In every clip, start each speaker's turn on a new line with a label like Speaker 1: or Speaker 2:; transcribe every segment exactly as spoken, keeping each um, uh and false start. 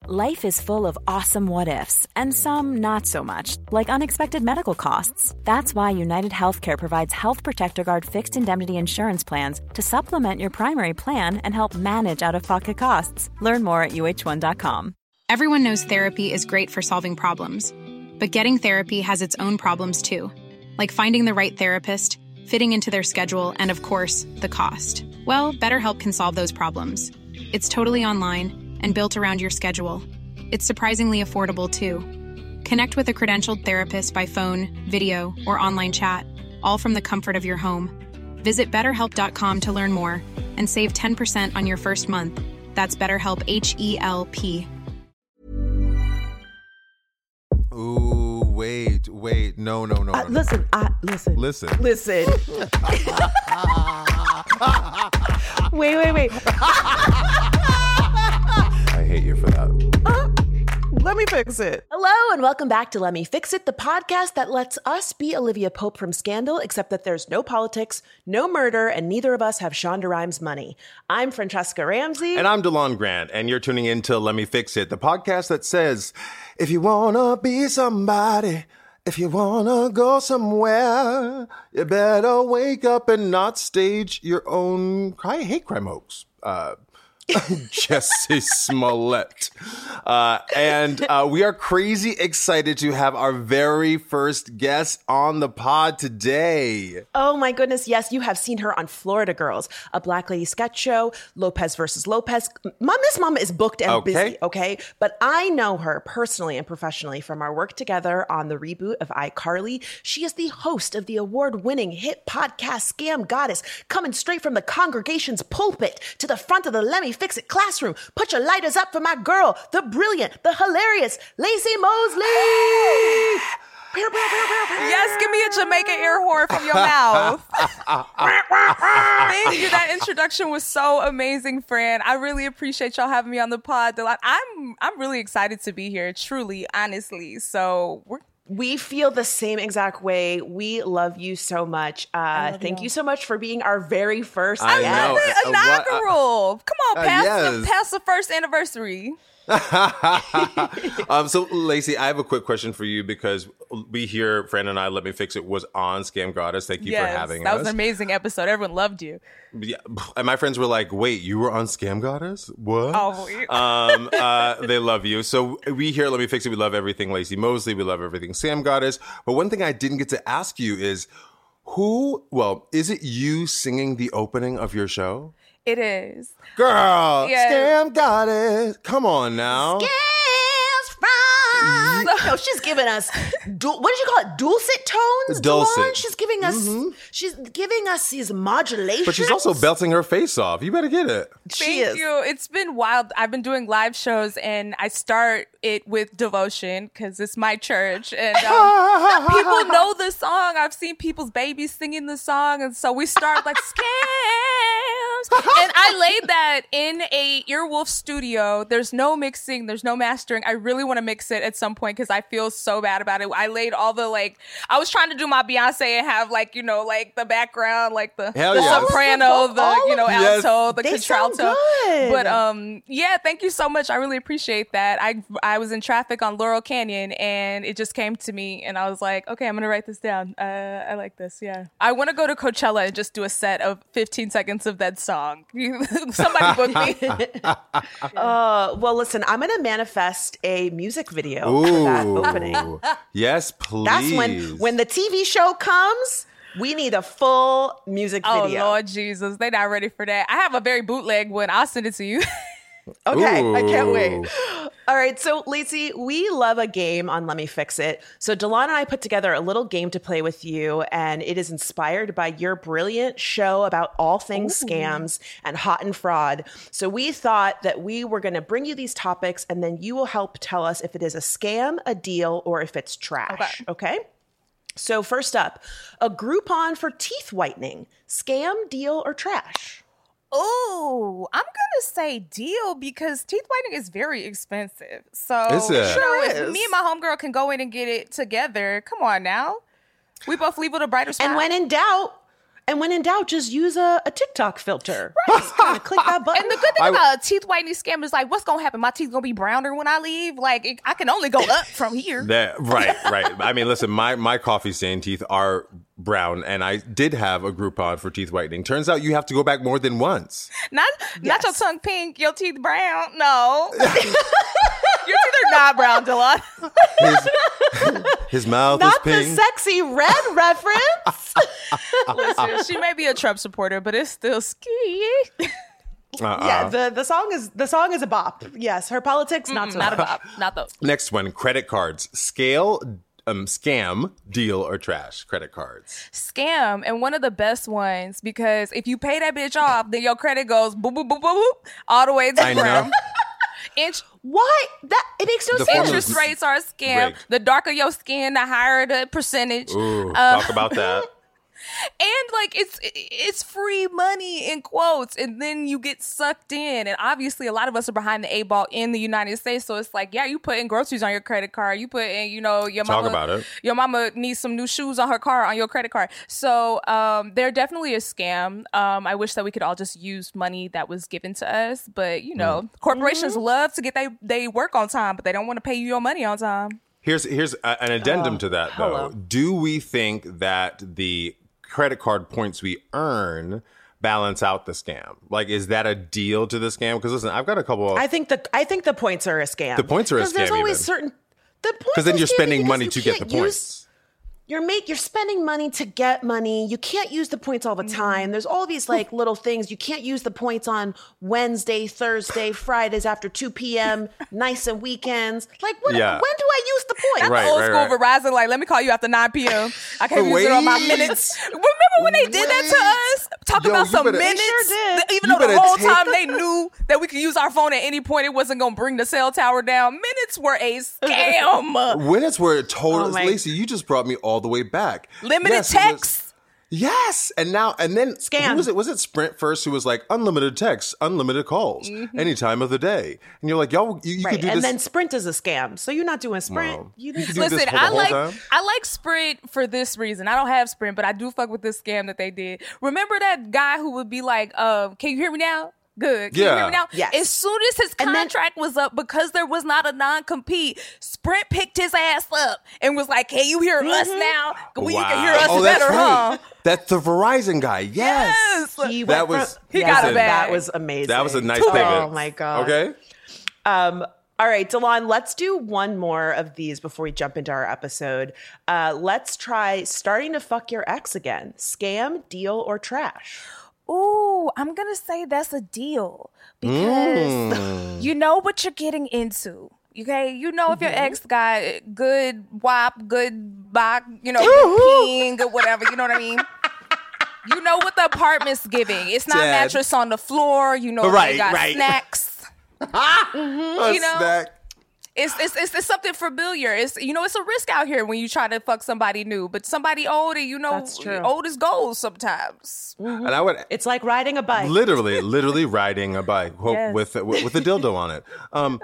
Speaker 1: Life is full of awesome what-ifs, and some not so much, like unexpected medical costs. That's why United Healthcare provides Health Protector Guard fixed indemnity insurance plans to supplement your primary plan and help manage out-of-pocket costs. Learn more at U H one dot com.
Speaker 2: Everyone knows therapy is great for solving problems, but getting therapy has its own problems too, like finding the right therapist, fitting into their schedule, and of course, the cost. Well, BetterHelp can solve those problems. It's totally online and built around your schedule. It's surprisingly affordable, too. Connect with a credentialed therapist by phone, video, or online chat, all from the comfort of your home. Visit better help dot com to learn more and save ten percent on your first month. That's BetterHelp, H E L P.
Speaker 3: Ooh, wait, wait. No, no, no,
Speaker 4: Uh,
Speaker 3: no.
Speaker 4: listen, I, listen.
Speaker 3: Listen.
Speaker 4: Listen. wait, wait, wait.
Speaker 3: I hate you for that.
Speaker 4: Uh, let me fix it. Hello, and welcome back to Let Me Fix It, the podcast that lets us be Olivia Pope from Scandal, except that there's no politics, no murder, and neither of us have Shonda Rhimes money. I'm Francesca Ramsey.
Speaker 3: And I'm DeLon Grant, and you're tuning in to Let Me Fix It, the podcast that says, if you wanna be somebody, if you wanna go somewhere, you better wake up and not stage your own I hate crime hoax. Uh, Jesse Smollett. Uh, and uh, we are crazy excited to have our very first guest on the pod today.
Speaker 4: Oh my goodness, yes, you have seen her on Florida Girls, a Black Lady sketch show, Lopez versus Lopez. Mom, Miss Mama is booked and
Speaker 3: Okay.
Speaker 4: busy, okay? But I know her personally and professionally from our work together on the reboot of iCarly. She is the host of the award-winning hit podcast Scam Goddess, coming straight from the congregation's pulpit to the front of the Let Me Fix It classroom. Put your lighters up for my girl, the brilliant, the hilarious Lacey Mosley.
Speaker 5: Yes, give me a Jamaica air horn from your mouth. Thank you. That introduction was so amazing, Fran. I really appreciate y'all having me on the pod. I'm I'm really excited to be here, truly, honestly. So we're
Speaker 4: We feel the same exact way. We love you so much. Uh,
Speaker 5: love
Speaker 4: thank
Speaker 5: you.
Speaker 4: you so much for being our very first
Speaker 3: I
Speaker 4: guest.
Speaker 3: know.
Speaker 5: the
Speaker 3: Uh, what-
Speaker 5: inaugural. Come on,
Speaker 3: Uh,
Speaker 5: pass,
Speaker 3: yes.
Speaker 5: the, pass the first anniversary.
Speaker 3: um, so, Lacey, I have a quick question for you because we here, Fran and I, Let Me Fix It, was on Scam Goddess. Thank you
Speaker 5: yes,
Speaker 3: for having
Speaker 5: that
Speaker 3: us.
Speaker 5: was an amazing episode. Everyone loved you.
Speaker 3: Yeah, and my friends were like, wait, you were on Scam Goddess? What?
Speaker 5: Oh,
Speaker 3: um, uh, they love you. So we here at Let Me Fix It, we love everything Lacey Mosley. We love everything Scam Goddess. But one thing I didn't get to ask you is who, well, is it you singing the opening of your show?
Speaker 5: it is.
Speaker 3: Girl,
Speaker 5: Yeah.
Speaker 3: Scam Goddess. Come on now.
Speaker 4: Scams from. No, she's giving us, du- what did you call it? Dulcet tones?
Speaker 3: Dulcet.
Speaker 4: Delon? She's giving us, she's giving us these modulations.
Speaker 3: But she's also belting her face off. You better get it.
Speaker 4: She
Speaker 5: Thank
Speaker 4: is.
Speaker 5: you. It's been wild. I've been doing live shows, and I start it with devotion because it's my church, and um, people know the song. I've seen people's babies singing the song, and so we start like scams. And I laid that in a Earwolf studio. There's no mixing. There's no mastering. I really want to mix it at some point because I feel so bad about it. I laid all the like. I was trying to do my Beyonce and have like you know like the background, like the,
Speaker 3: Hell
Speaker 5: the
Speaker 3: yes.
Speaker 5: soprano,
Speaker 4: All of
Speaker 5: the
Speaker 4: them,
Speaker 5: you know
Speaker 3: Yes.
Speaker 5: alto, the
Speaker 4: They sound
Speaker 5: contralto.
Speaker 4: good.
Speaker 5: But um, yeah, thank you so much. I really appreciate that. I I was in traffic on Laurel Canyon, and it just came to me, and I was like, okay, I'm gonna write this down. Uh, I like this. Yeah, I want to go to Coachella and just do a set of fifteen seconds of that song. Somebody book me.
Speaker 4: Uh, well, listen, I'm going to manifest a music video for that opening.
Speaker 3: Ooh. Yes, please.
Speaker 4: That's when, when the T V show comes, we need a full music
Speaker 5: Oh
Speaker 4: video.
Speaker 5: Lord Jesus, they not ready for that. I have a very bootleg one. I'll send it to you.
Speaker 4: Okay, I can't
Speaker 3: Ooh.
Speaker 4: wait. All right, so Lacey, we love a game on Let Me Fix It. So Delon and I put together a little game to play with you, and it is inspired by your brilliant show about all things scams and hot and fraud. So we thought that we were going to bring you these topics, and then you will help tell us if it is a scam, a deal, or if it's trash. Okay? So first up, a Groupon for teeth whitening. Scam, deal, or trash?
Speaker 5: Oh, I'm gonna say deal because teeth whitening is very expensive. So
Speaker 3: Is it?
Speaker 5: you know,
Speaker 4: Sure
Speaker 5: if
Speaker 4: is.
Speaker 5: me and my homegirl can go in and get it together, come on now. We both leave with a brighter smile.
Speaker 4: And when in doubt, And when in doubt, just use a, a TikTok filter. Right. Just kind of click that button.
Speaker 5: And the good thing
Speaker 3: I,
Speaker 5: about a teeth whitening scam is like, what's going to happen? My teeth going to be browner when I leave? Like, it, I can only go up from here.
Speaker 3: That, right, right. I mean, listen, my, my coffee stain teeth are brown, and I did have a Groupon for teeth whitening. Turns out you have to go back more than once.
Speaker 5: Not,
Speaker 4: Yes.
Speaker 5: not your tongue pink, your teeth brown. No. Your teeth are not brown, Delon.
Speaker 3: His, his mouth
Speaker 4: Not
Speaker 3: is
Speaker 4: the
Speaker 3: pink.
Speaker 4: sexy red reference.
Speaker 5: Listen, she may be a Trump supporter, but it's still ski.
Speaker 3: Uh-uh.
Speaker 4: Yeah, the, the song is the song is a bop. Yes, her politics not so
Speaker 5: Not a
Speaker 4: much.
Speaker 5: bop. Not those.
Speaker 3: Next one, credit cards. Scale, um, scam, deal, or trash. Credit cards.
Speaker 5: Scam, and one of the best ones, because if you pay that bitch off, then your credit goes boop, boop, boop, boop, boop, all the way to
Speaker 3: I
Speaker 5: the
Speaker 3: know.
Speaker 5: ground. Inch,
Speaker 4: Why? That it makes no
Speaker 3: The
Speaker 4: sense.
Speaker 3: formula-
Speaker 5: interest rates are a scam.
Speaker 3: rigged.
Speaker 5: The darker your skin, the higher the percentage.
Speaker 3: Ooh,
Speaker 5: Uh,
Speaker 3: talk about that.
Speaker 5: And like it's it's free money in quotes, and then you get sucked in. And obviously, a lot of us are behind the eight ball in the United States, so it's like, yeah, you put in groceries on your credit card, you put in, you know, your
Speaker 3: Talk
Speaker 5: mama,
Speaker 3: about it.
Speaker 5: your mama needs some new shoes on her car on your credit card. So um, they're definitely a scam. Um, I wish that we could all just use money that was given to us, but you know,
Speaker 3: Mm.
Speaker 5: corporations
Speaker 3: Mm-hmm.
Speaker 5: love to get they they work on time, but they don't want to pay you your money on time.
Speaker 3: Here's here's a, an addendum to that, though.
Speaker 4: hello.
Speaker 3: Do we think that the credit card points we earn balance out the scam? Like, is that a deal to the scam? Because listen, I've got a couple of
Speaker 4: I think the I think the points are a scam.
Speaker 3: The points are a
Speaker 4: Because there's
Speaker 3: scam
Speaker 4: always
Speaker 3: even.
Speaker 4: certain the points
Speaker 3: because then
Speaker 4: are
Speaker 3: you're
Speaker 4: scammy
Speaker 3: spending
Speaker 4: because
Speaker 3: money
Speaker 4: you
Speaker 3: to get the
Speaker 4: can't use-
Speaker 3: points.
Speaker 4: You're make you're spending money to get money. You can't use the points all the time. There's all these like little things. You can't use the points on Wednesday, Thursday, Fridays after two p.m. nights and weekends. Like what,
Speaker 3: Yeah.
Speaker 4: when do I use the points?
Speaker 3: Right,
Speaker 5: Old
Speaker 3: right,
Speaker 5: school
Speaker 3: right.
Speaker 5: Verizon, like, let me call you after nine p.m. I can't use it on my
Speaker 3: Wait.
Speaker 5: minutes. Remember when they did that to us? Talk
Speaker 3: Yo,
Speaker 5: about
Speaker 3: you
Speaker 5: some
Speaker 3: better- They
Speaker 5: minutes.
Speaker 4: sure did.
Speaker 5: Th- Even
Speaker 3: You
Speaker 5: though the
Speaker 3: better
Speaker 5: whole
Speaker 3: take-
Speaker 5: time they knew that we could use our phone at any point, it wasn't going to bring the cell tower down. Minutes were a scam.
Speaker 3: When it's where it totally,
Speaker 4: Oh my-
Speaker 3: Lacey, you just brought me all the way back.
Speaker 5: Limited
Speaker 3: Yes, it was-
Speaker 5: text.
Speaker 3: Yes, and now and then
Speaker 4: Scam.
Speaker 3: Who was it? Was it Sprint first? Who was like unlimited text, unlimited calls,
Speaker 5: Mm-hmm.
Speaker 3: any time of the day? And you're like, y'all, you, you
Speaker 4: Right,
Speaker 3: could do
Speaker 4: and
Speaker 3: this.
Speaker 4: then Sprint is a scam. So you're not doing Sprint.
Speaker 3: Wow.
Speaker 4: You
Speaker 3: You
Speaker 4: need
Speaker 3: could
Speaker 4: to
Speaker 3: do this
Speaker 5: Listen,
Speaker 3: whole- the
Speaker 5: I
Speaker 3: whole
Speaker 5: like
Speaker 3: time?
Speaker 5: I like Sprint for this reason. I don't have Sprint, but I do fuck with this scam that they did. Remember that guy who would be like, uh, "Can you hear me now?" Good. Can you
Speaker 3: Yeah.
Speaker 5: hear me now?
Speaker 4: Yes.
Speaker 5: As soon as his
Speaker 4: And then-
Speaker 5: contract was up, because there was not a non-compete, Sprint picked his ass up and was like, "Can you hear us now? Well, you can hear us
Speaker 3: oh, that's
Speaker 5: better,
Speaker 3: right.
Speaker 5: huh?"
Speaker 3: That's the Verizon guy. Yes.
Speaker 5: Yes.
Speaker 4: He
Speaker 3: That
Speaker 4: went
Speaker 3: was-
Speaker 4: from-
Speaker 5: He
Speaker 4: yes,
Speaker 5: got it back.
Speaker 4: That was amazing.
Speaker 3: That was a nice
Speaker 4: Oh
Speaker 3: pivot.
Speaker 4: my god.
Speaker 3: Okay.
Speaker 4: Um, all right, Delon, let's do one more of these before we jump into our episode. Uh, let's try starting to fuck your ex again. Scam, deal, or trash?
Speaker 5: Ooh, I'm going to say that's a deal because
Speaker 3: Mm.
Speaker 5: you know what you're getting into. Okay, you know if your ex got good wop, good bok, you know, good ping or whatever, you know what I mean? You know what the apartment's giving. It's not
Speaker 3: Dad.
Speaker 5: mattress on the floor. You know
Speaker 3: Right,
Speaker 5: they got
Speaker 3: right.
Speaker 5: snacks.
Speaker 3: A
Speaker 5: You know?
Speaker 3: snack.
Speaker 5: It's, it's it's it's something familiar. It's you know it's a risk out here when you try to fuck somebody new, but somebody old, and you know
Speaker 4: That's true.
Speaker 5: old is gold sometimes.
Speaker 3: And I would
Speaker 4: It's like riding a bike.
Speaker 3: literally, literally riding a bike ho-
Speaker 5: Yes.
Speaker 3: with, with with a dildo on it. Um,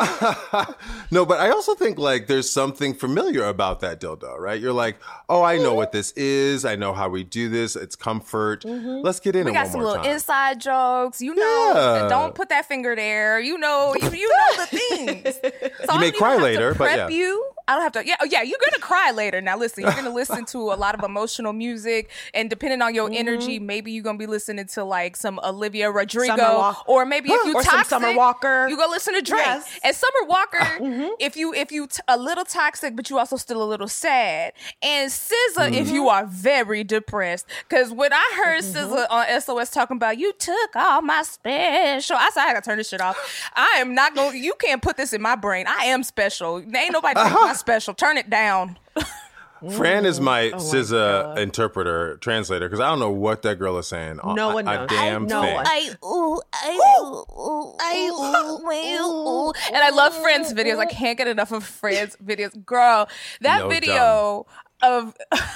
Speaker 3: no, but I also think like there's something familiar about that dildo, right? You're like, oh, I know what this is. I know how we do this. It's comfort. Let's get in
Speaker 5: We
Speaker 3: it
Speaker 5: got
Speaker 3: one
Speaker 5: some
Speaker 3: more
Speaker 5: little
Speaker 3: time.
Speaker 5: inside jokes. You know,
Speaker 3: Yeah.
Speaker 5: don't put that finger there. You know, you, you know the things. So I
Speaker 3: may
Speaker 5: don't
Speaker 3: cry
Speaker 5: even have
Speaker 3: later,
Speaker 5: to
Speaker 3: but
Speaker 5: prep
Speaker 3: yeah.
Speaker 5: you. I don't have to. Yeah, oh, yeah. You're gonna cry later. Now listen, you're gonna listen to a lot of emotional music, and depending on your energy, maybe you're gonna be listening to like some Olivia Rodrigo,
Speaker 4: Summer Walk-
Speaker 5: or maybe if you
Speaker 4: Or some
Speaker 5: toxic,
Speaker 4: Summer Walker.
Speaker 5: you go listen to Drake.
Speaker 4: Yes.
Speaker 5: And Summer Walker, if you if you t- a little toxic, but you also still a little sad. And S Z A, if you are very depressed, because when I heard S Z A on S O S talking about you took all my special, I said I gotta turn this shit off. I am not going. You can't put this in my brain. I am special. Ain't nobody taking my special. Turn it down.
Speaker 3: Fran is my
Speaker 4: Oh
Speaker 3: S Z A interpreter, translator, because I don't know what that girl is saying.
Speaker 4: No
Speaker 3: a,
Speaker 4: one
Speaker 3: a
Speaker 4: knows.
Speaker 3: damn
Speaker 4: No
Speaker 3: thing.
Speaker 4: one.
Speaker 5: I ooh, I ooh, ooh, I ooh, ooh, ooh. And I love Friends videos. I can't get enough of Friends videos. Girl, that
Speaker 3: No
Speaker 5: video of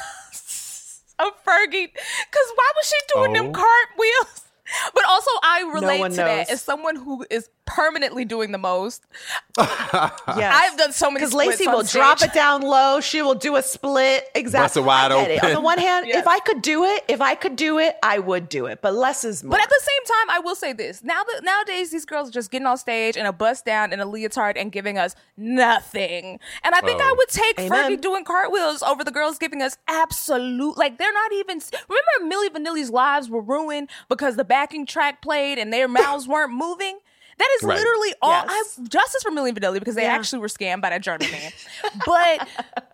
Speaker 5: of Fergie, because why was she doing them
Speaker 3: Oh.
Speaker 5: cartwheels? But also, I relate
Speaker 4: one
Speaker 5: to
Speaker 4: knows.
Speaker 5: that as someone who is permanently doing the most.
Speaker 4: Yes.
Speaker 5: I've done so many
Speaker 4: because Lacey will
Speaker 5: stage.
Speaker 4: drop it down low. She will do a split. Exactly.
Speaker 3: Bust it wide
Speaker 4: I get it.
Speaker 3: open.
Speaker 4: On the one hand,
Speaker 5: Yes.
Speaker 4: if I could do it, if I could do it, I would do it. But less is more.
Speaker 5: But at the same time, I will say this. Now that nowadays these girls are just getting on stage in a bust down in a leotard and giving us nothing. And I think
Speaker 3: Oh.
Speaker 5: I would take
Speaker 4: Amen.
Speaker 5: Fergie doing cartwheels over the girls giving us absolute, like they're not even, remember Milli Vanilli's lives were ruined because the backing track played and their mouths weren't moving? That is
Speaker 3: Right.
Speaker 5: literally all.
Speaker 4: Yes.
Speaker 5: I have justice for Milli Vanilli because they
Speaker 4: Yeah.
Speaker 5: actually were scammed by that German man. But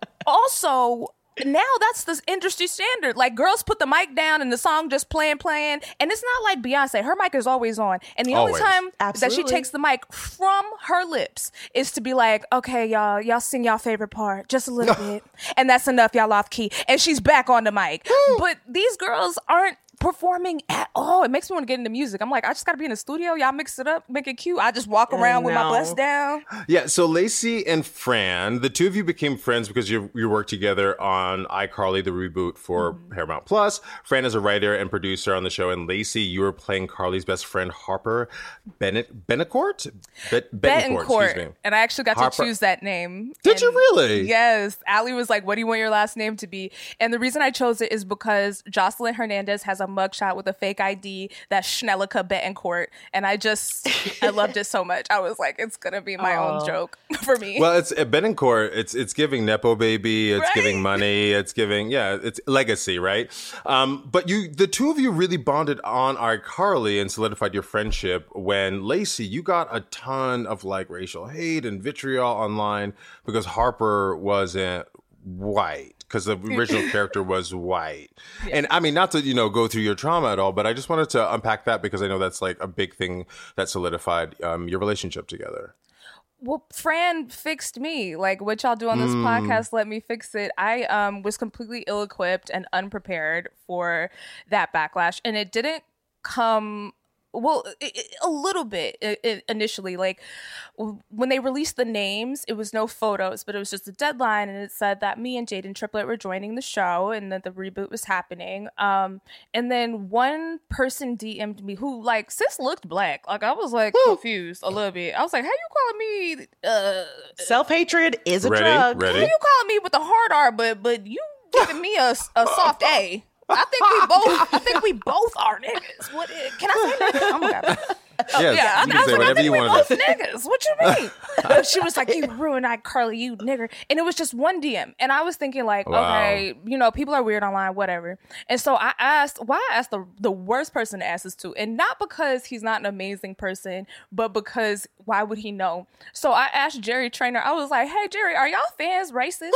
Speaker 5: also, now that's the industry standard. Like, girls put the mic down and the song just playing, playing. And it's not like Beyonce. Her mic is always on. And the
Speaker 3: Always.
Speaker 5: only time that she
Speaker 4: Absolutely.
Speaker 5: takes the mic from her lips is to be like, okay, y'all, y'all sing y'all favorite part just a little bit. And that's enough, y'all off key. And she's back on the mic. But these girls aren't performing at all. It makes me want to get into music. I'm like, I just got to be in the studio. Y'all mix it up, make it cute. I just walk around with my
Speaker 4: know.
Speaker 5: bust down.
Speaker 3: Yeah, so Lacey and Fran, the two of you became friends because you you worked together on iCarly, the reboot for
Speaker 5: Mm-hmm.
Speaker 3: Paramount Plus. Fran is a writer and producer on the show, and Lacey, you were playing Carly's best friend, Harper Bennett Betancourt? Bet- Betancourt, excuse me.
Speaker 5: Betancourt. And I actually got
Speaker 3: Harper-
Speaker 5: to choose that name.
Speaker 3: Did you
Speaker 5: And
Speaker 3: really?
Speaker 5: Yes. Allie was like, what do you want your last name to be? And the reason I chose it is because Jocelyn Hernandez has a mugshot with a fake I D that's Schnellica Betancourt. And I just, I loved it so much. I was like, it's going to be my own joke for me.
Speaker 3: Well, it's at Betancourt. It's it's giving nepo baby. It's
Speaker 5: Right?
Speaker 3: giving money. It's giving yeah. It's legacy, right? Um, but you, the two of you, really bonded on iCarly and solidified your friendship when Lacey, you got a ton of like racial hate and vitriol online because Harper wasn't white. Because the original character was white. Yeah. And I mean, not to, you know, go through your trauma at all, but I just wanted to unpack that because I know that's like a big thing that solidified um, your relationship together.
Speaker 5: Well, Fran fixed me. Like, what y'all do on this
Speaker 3: Mm.
Speaker 5: podcast, let me fix it. I um was completely ill-equipped and unprepared for that backlash. And it didn't come... Well, it, it, a little bit it, it initially. Like, w- when they released the names, it was no photos, but it was just a deadline, and it said that me and Jaden Triplett were joining the show and that the reboot was happening. Um, and then one person D M'd me who, like, sis looked black. Like, I was, like, confused a little bit. I was like, how you calling me... Uh,
Speaker 4: self-hatred is a
Speaker 3: Ready?
Speaker 4: drug.
Speaker 3: Ready?
Speaker 5: how you calling me with a hard R, but, but you giving me a, a soft A? I think we both. I think we both are niggas. What? Can I say niggas? Oh my god.
Speaker 3: Yes,
Speaker 5: Yeah,
Speaker 3: you
Speaker 5: I,
Speaker 3: can
Speaker 5: I was
Speaker 3: say
Speaker 5: like, I
Speaker 3: whatever
Speaker 5: think
Speaker 3: you
Speaker 5: we
Speaker 3: want
Speaker 5: both
Speaker 3: to.
Speaker 5: niggas. What you mean? And she was like, you ruined iCarly, you nigger. And it was just one D M. And I was thinking like,
Speaker 3: Wow.
Speaker 5: okay, you know, people are weird online, whatever. And so I asked, why I asked the, the worst person to ask this to. And not because he's not an amazing person, but because why would he know? So I asked Jerry Trainer, I was like, hey, Jerry, are y'all fans racist?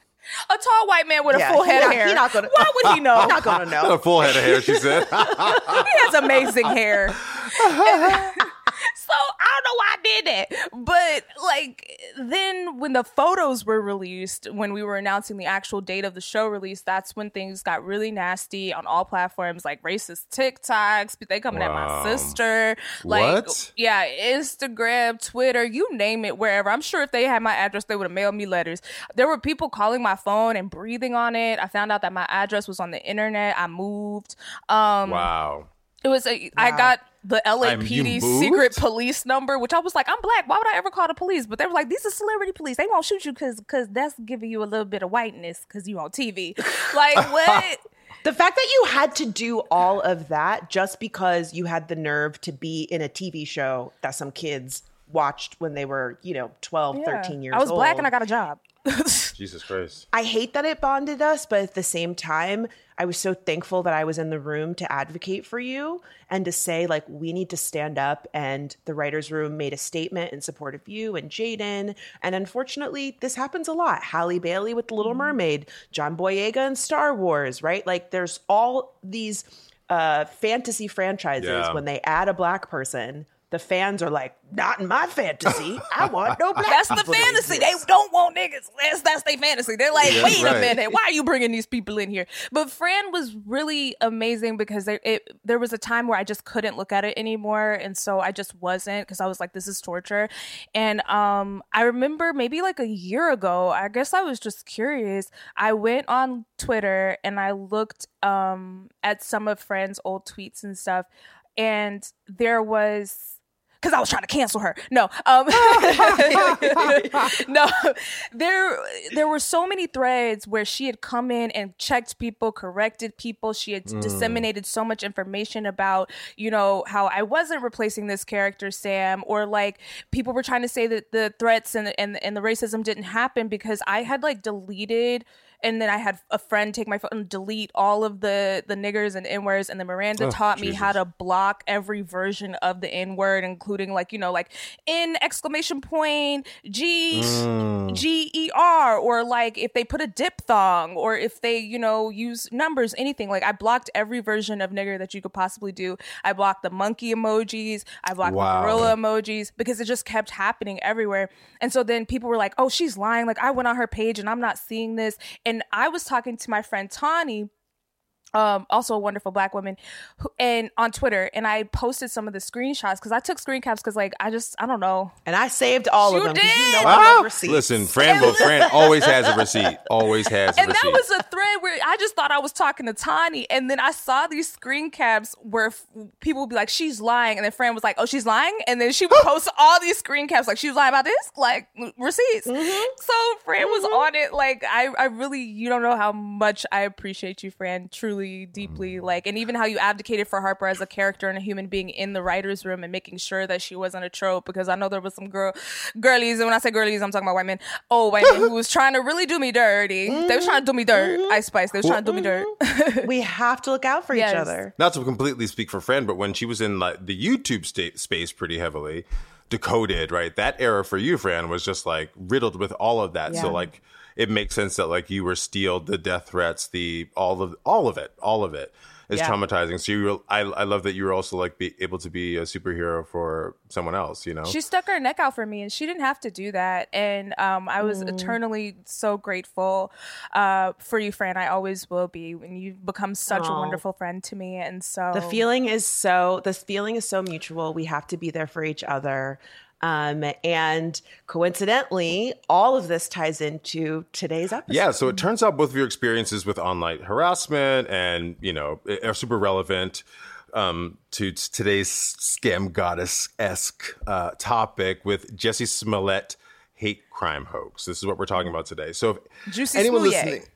Speaker 5: A tall white man with
Speaker 4: Yeah,
Speaker 5: a full
Speaker 4: he
Speaker 5: head
Speaker 4: not-
Speaker 5: of hair.
Speaker 4: he not gonna-
Speaker 5: Why would he know?
Speaker 4: I'm not gonna know.
Speaker 3: A full head of hair, she said.
Speaker 5: He has amazing hair. And- so I don't know why I did that. But like then when the photos were released, when we were announcing the actual date of the show release, that's when things got really nasty on all platforms, like racist TikToks. They coming
Speaker 3: Wow.
Speaker 5: at my sister. Like
Speaker 3: What?
Speaker 5: yeah, Instagram, Twitter, you name it, wherever. I'm sure if they had my address, they would have mailed me letters. There were people calling my phone and breathing on it. I found out that my address was on the internet. I moved. Um
Speaker 3: Wow.
Speaker 5: It was a, I got the L A
Speaker 3: I'm-
Speaker 5: P
Speaker 3: you
Speaker 5: D
Speaker 3: moved?
Speaker 5: secret police number, which I was like, I'm black. Why would I ever call the police? But they were like, these are celebrity police. They won't shoot you because because that's giving you a little bit of whiteness because you on T V. Like what?
Speaker 4: The fact that you had to do all of that just because you had the nerve to be in a T V show that some kids watched when they were, you know, twelve,
Speaker 5: Yeah.
Speaker 4: thirteen years
Speaker 5: I was
Speaker 4: old.
Speaker 5: black and I got a job.
Speaker 3: Jesus Christ.
Speaker 4: I hate that it bonded us, but at the same time, I was so thankful that I was in the room to advocate for you and to say, like, we need to stand up. And the writer's room made a statement in support of you and Jaden. And unfortunately, this happens a lot. Halle Bailey with The Little Mermaid, John Boyega in Star Wars, right? Like, there's all these uh, fantasy franchises.
Speaker 3: Yeah.
Speaker 4: When they add a black person, the fans are like, not in my fantasy. I want no black
Speaker 5: That's the
Speaker 4: people to
Speaker 5: fantasy. They
Speaker 4: exist."
Speaker 5: don't want niggas. That's that's their fantasy. They're like,
Speaker 3: Yeah,
Speaker 5: wait
Speaker 3: right.
Speaker 5: a minute, why are you bringing these people in here? But Fran was really amazing because there it, there was a time where I just couldn't look at it anymore, and so I just wasn't because I was like, this is torture. And um, I remember maybe like a year ago, I guess I was just curious. I went on Twitter and I looked um at some of Fran's old tweets and stuff, and there was. because I was trying to cancel her. No, um, no, there there were so many threads where she had come in and checked people, corrected people. She had mm. disseminated so much information about, you know, how I wasn't replacing this character, Sam, or like people were trying to say that the threats and and and the racism didn't happen because I had like deleted. And then I had a friend take my phone and delete all of the, the niggers and N-words. And then Miranda oh, taught Jesus. me how to block every version of the N-word, including like, you know, like N exclamation point, G, mm. G E R, or like if they put a diphthong, or if they, you know, use numbers, anything. Like I blocked every version of nigger that you could possibly do. I blocked the monkey emojis. I blocked wow. the gorilla emojis because it just kept happening everywhere. And so then people were like, oh, she's lying. Like I went on her page and I'm not seeing this. And And I was talking to my friend Tani, um, also a wonderful Black woman, who, and on Twitter, and I posted some of the screenshots because I took screen caps because, like, I just, I don't know.
Speaker 4: And I saved all
Speaker 5: you
Speaker 4: of them.
Speaker 5: Did.
Speaker 4: You know
Speaker 3: wow.
Speaker 4: I receipts.
Speaker 3: Listen, Fran, well, Fran always has a receipt. Always has a
Speaker 5: and
Speaker 3: receipt.
Speaker 5: And that was a thread where I just thought I was talking to Tani, and then I saw these screen caps where f- people would be like, she's lying, and then Fran was like, oh, she's lying? And then she would post all these screen caps like, she was lying about this? Like, receipts. Mm-hmm. So Fran mm-hmm. was on it. Like, I, I really, you don't know how much I appreciate you, Fran, truly, deeply. Like, and even how you advocated for Harper as a character and a human being in the writer's room and making sure that she wasn't a trope, because I know there was some girl girlies, and when I say girlies, I'm talking about white men. Oh, white men who was trying to really do me dirty. Mm-hmm. They was trying to do me dirt. Mm-hmm. Ice Spice. They was trying to do me dirt.
Speaker 4: We have to look out for yes. each other.
Speaker 3: Not to completely speak for Fran, but when she was in like the YouTube sta- space pretty heavily, Decoded, right? That era for you, Fran, was just like riddled with all of that. Yeah. So like it makes sense that like you were steeled, the death threats, the all of all of it, all of it. Is yeah. traumatizing. So you, were, I, I love that you were also like be able to be a superhero for someone else. You know,
Speaker 5: she stuck her neck out for me, and she didn't have to do that. And um, I was mm. eternally so grateful uh, for you, Fran. I always will be. And you've become such Aww. a wonderful friend to me. And so
Speaker 4: the feeling is so. This feeling is so mutual. We have to be there for each other. Um, and coincidentally, all of this ties into today's episode.
Speaker 3: Yeah, so it turns out both of your experiences with online harassment and, you know, are super relevant um, to today's scam goddess-esque uh, topic with Jussie Smollett hate crime hoax. This is what we're talking about today. So if
Speaker 5: Juicy
Speaker 3: anyone
Speaker 5: Smollett.
Speaker 3: listening...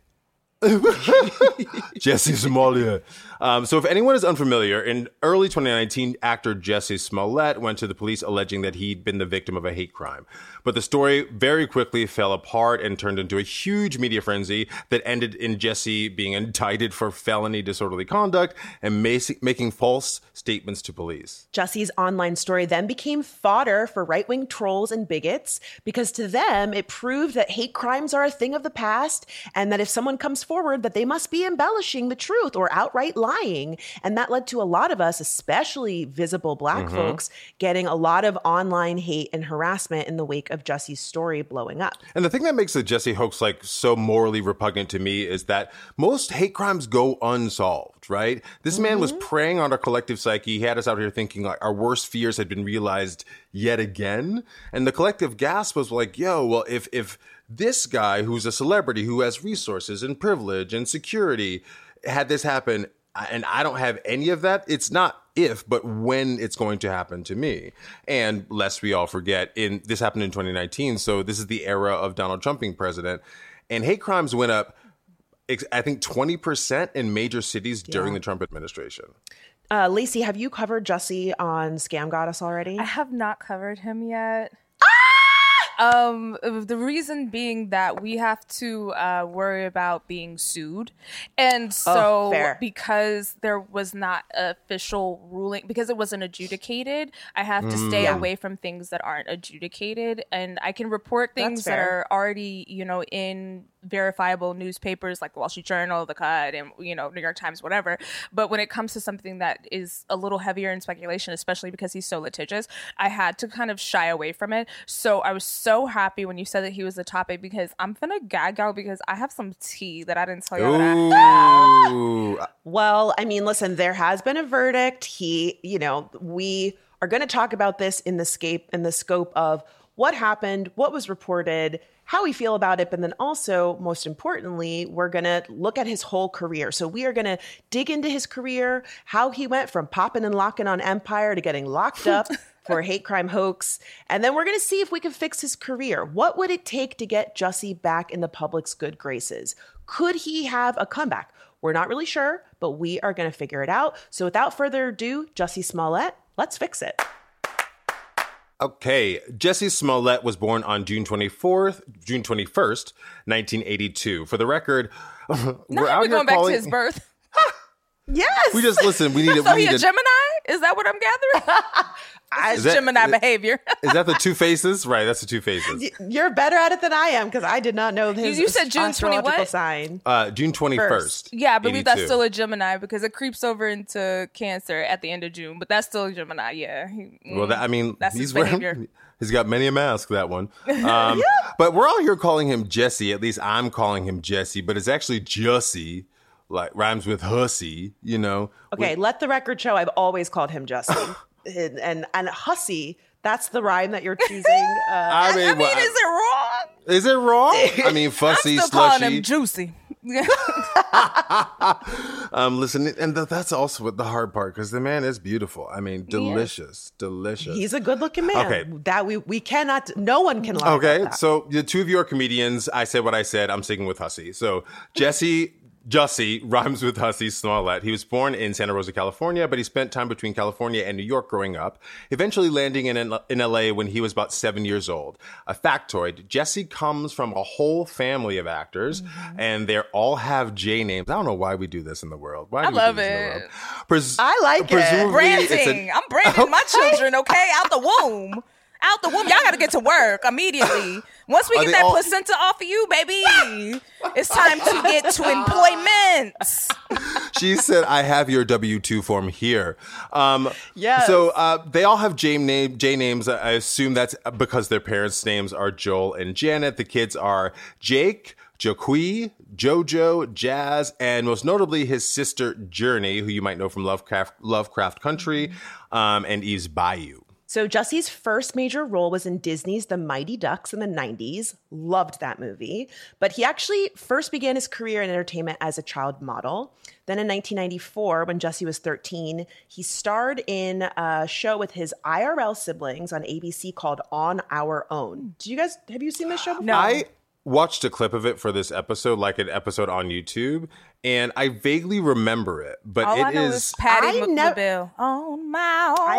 Speaker 3: Jussie Smollett. Um, so if anyone is unfamiliar, in early twenty nineteen, actor Jussie Smollett went to the police alleging that he'd been the victim of a hate crime. But the story very quickly fell apart and turned into a huge media frenzy that ended in Jussie being indicted for felony disorderly conduct and mac- making false statements to police.
Speaker 4: Jussie's online story then became fodder for right-wing trolls and bigots because to them, it proved that hate crimes are a thing of the past and that if someone comes forward, that they must be embellishing the truth or outright lying. And that led to a lot of us, especially visible Black mm-hmm. folks, getting a lot of online hate and harassment in the wake of Jussie's story blowing up.
Speaker 3: And the thing that makes the Jussie hoax like so morally repugnant to me is that most hate crimes go unsolved, right? This mm-hmm. man was preying on our collective psyche. He had us out here thinking like our worst fears had been realized yet again. And the collective gasp was like, yo, well, if if this guy who's a celebrity who has resources and privilege and security had this happen, and I don't have any of that, it's not if, but when it's going to happen to me. And lest we all forget, in this happened in twenty nineteen, so this is the era of Donald Trump being president, and hate crimes went up, I think, twenty percent in major cities yeah. during the Trump administration.
Speaker 4: Uh, Lacey, have you covered Jussie on Scam Goddess already?
Speaker 5: I have not covered him yet. Um, the reason being that we have to uh, worry about being sued. And so
Speaker 4: oh,
Speaker 5: because there was not an official ruling, because it wasn't adjudicated, I have to
Speaker 3: mm,
Speaker 5: stay
Speaker 3: yeah.
Speaker 5: away from things that aren't adjudicated. And I can report things that are already, you know, in verifiable newspapers like the Wall Street Journal, The Cut, and, you know, New York Times, whatever. But when it comes to something that is a little heavier in speculation, especially because he's so litigious, I had to kind of shy away from it. So I was so happy when you said that he was the topic, because I'm gonna gag out because I have some tea that I didn't tell you that I have.
Speaker 4: Well, I mean, listen, there has been a verdict. He, you know, we are going to talk about this in the scape in the scope of what happened, what was reported, how we feel about it, but then also, most importantly, we're going to look at his whole career. So we are going to dig into his career, how he went from popping and locking on Empire to getting locked up for a hate crime hoax. And then we're going to see if we can fix his career. What would it take to get Jussie back in the public's good graces? Could he have a comeback? We're not really sure, but we are going to figure it out. So without further ado, Jussie Smollett, let's fix it.
Speaker 3: Okay, Jussie Smollett was born on June twenty-fourth, June twenty-first, nineteen eighty-two. For the record,
Speaker 5: Now
Speaker 3: we're out
Speaker 5: we're
Speaker 3: here
Speaker 5: going back
Speaker 3: calling...
Speaker 5: to his birth.
Speaker 4: Yes.
Speaker 3: We just, listen, we need to...
Speaker 5: So
Speaker 3: we
Speaker 5: he
Speaker 3: need
Speaker 5: a
Speaker 3: to...
Speaker 5: Gemini? Is that what I'm gathering? This is
Speaker 3: that-
Speaker 5: Gemini
Speaker 3: is-
Speaker 5: behavior.
Speaker 3: Is that the two faces? Right, that's the two faces.
Speaker 4: You're better at it than I am because I did not know his
Speaker 5: You said June
Speaker 4: astrological
Speaker 5: twenty what?
Speaker 4: sign.
Speaker 3: Uh, June twenty-first.
Speaker 5: Yeah, I believe that's
Speaker 3: eighty-two.
Speaker 5: still a Gemini because it creeps over into Cancer at the end of June, but that's still a Gemini, yeah. He-
Speaker 3: Well, that, I mean,
Speaker 5: That's
Speaker 3: he's
Speaker 5: his
Speaker 3: wearing...
Speaker 5: behavior.
Speaker 3: He's got many a mask, that one. Um, But we're all here calling him Jesse. At least I'm calling him Jesse, but it's actually Jussie. Like, rhymes with hussy, you know.
Speaker 4: Okay,
Speaker 3: We-
Speaker 4: let the record show I've always called him Jussie. and, and and hussy, that's the rhyme that you're choosing. Uh,
Speaker 3: I mean,
Speaker 5: I mean,
Speaker 3: well,
Speaker 5: is it wrong?
Speaker 3: is it wrong? I mean, fussy,
Speaker 5: I'm still calling him
Speaker 3: slushy.
Speaker 5: Juicy.
Speaker 3: Um, listen, and th- that's also what the hard part, because the man is beautiful. I mean, delicious, delicious.
Speaker 4: he's a good looking man.
Speaker 3: Okay.
Speaker 4: That we we cannot, no one can lie
Speaker 3: Okay,
Speaker 4: about that.
Speaker 3: so the two of you are comedians. I said what I said. I'm sticking with hussy. So Jesse... Jussie rhymes with Hussy Smollett. He was born in Santa Rosa, California, but he spent time between California and New York growing up, eventually landing in, in L A when he was about seven years old. A factoid, Jesse comes from a whole family of actors, mm-hmm. and they all have J names. I don't know why we do this in the world. Why do
Speaker 5: I
Speaker 3: we
Speaker 5: love
Speaker 3: do this in the
Speaker 5: it.
Speaker 3: world? Pres-
Speaker 4: I like it.
Speaker 3: presumably it's a-
Speaker 5: Branding. I'm branding my children, okay? Out the womb. Out the womb. Y'all got to get to work immediately. Once we
Speaker 3: Are
Speaker 5: get
Speaker 3: they
Speaker 5: that
Speaker 3: all-
Speaker 5: placenta off of you, baby, it's time to get to employment.
Speaker 3: She said, I have your W two form here. Um,
Speaker 4: Yes.
Speaker 3: So uh, they all have J, name, J names. I assume that's because their parents' names are Joel and Janet. The kids are Jake, Joqui, Jojo, Jazz, and most notably his sister Journey, who you might know from Lovecraft, Lovecraft Country, um, and Eve's Bayou.
Speaker 4: So Jussie's first major role was in Disney's The Mighty Ducks in the nineties. Loved that movie. But he actually first began his career in entertainment as a child model. Then in nineteen ninety-four, when Jussie was thirteen, he starred in a show with his I R L siblings on A B C called On Our Own. Do you guys, have you seen this show before?
Speaker 5: No.
Speaker 3: I watched a clip of it for this episode, like an episode on YouTube, and I vaguely remember it, but
Speaker 5: All
Speaker 3: it
Speaker 5: I know
Speaker 3: is...
Speaker 5: is Patty
Speaker 4: I nev-
Speaker 5: McBill. On my own.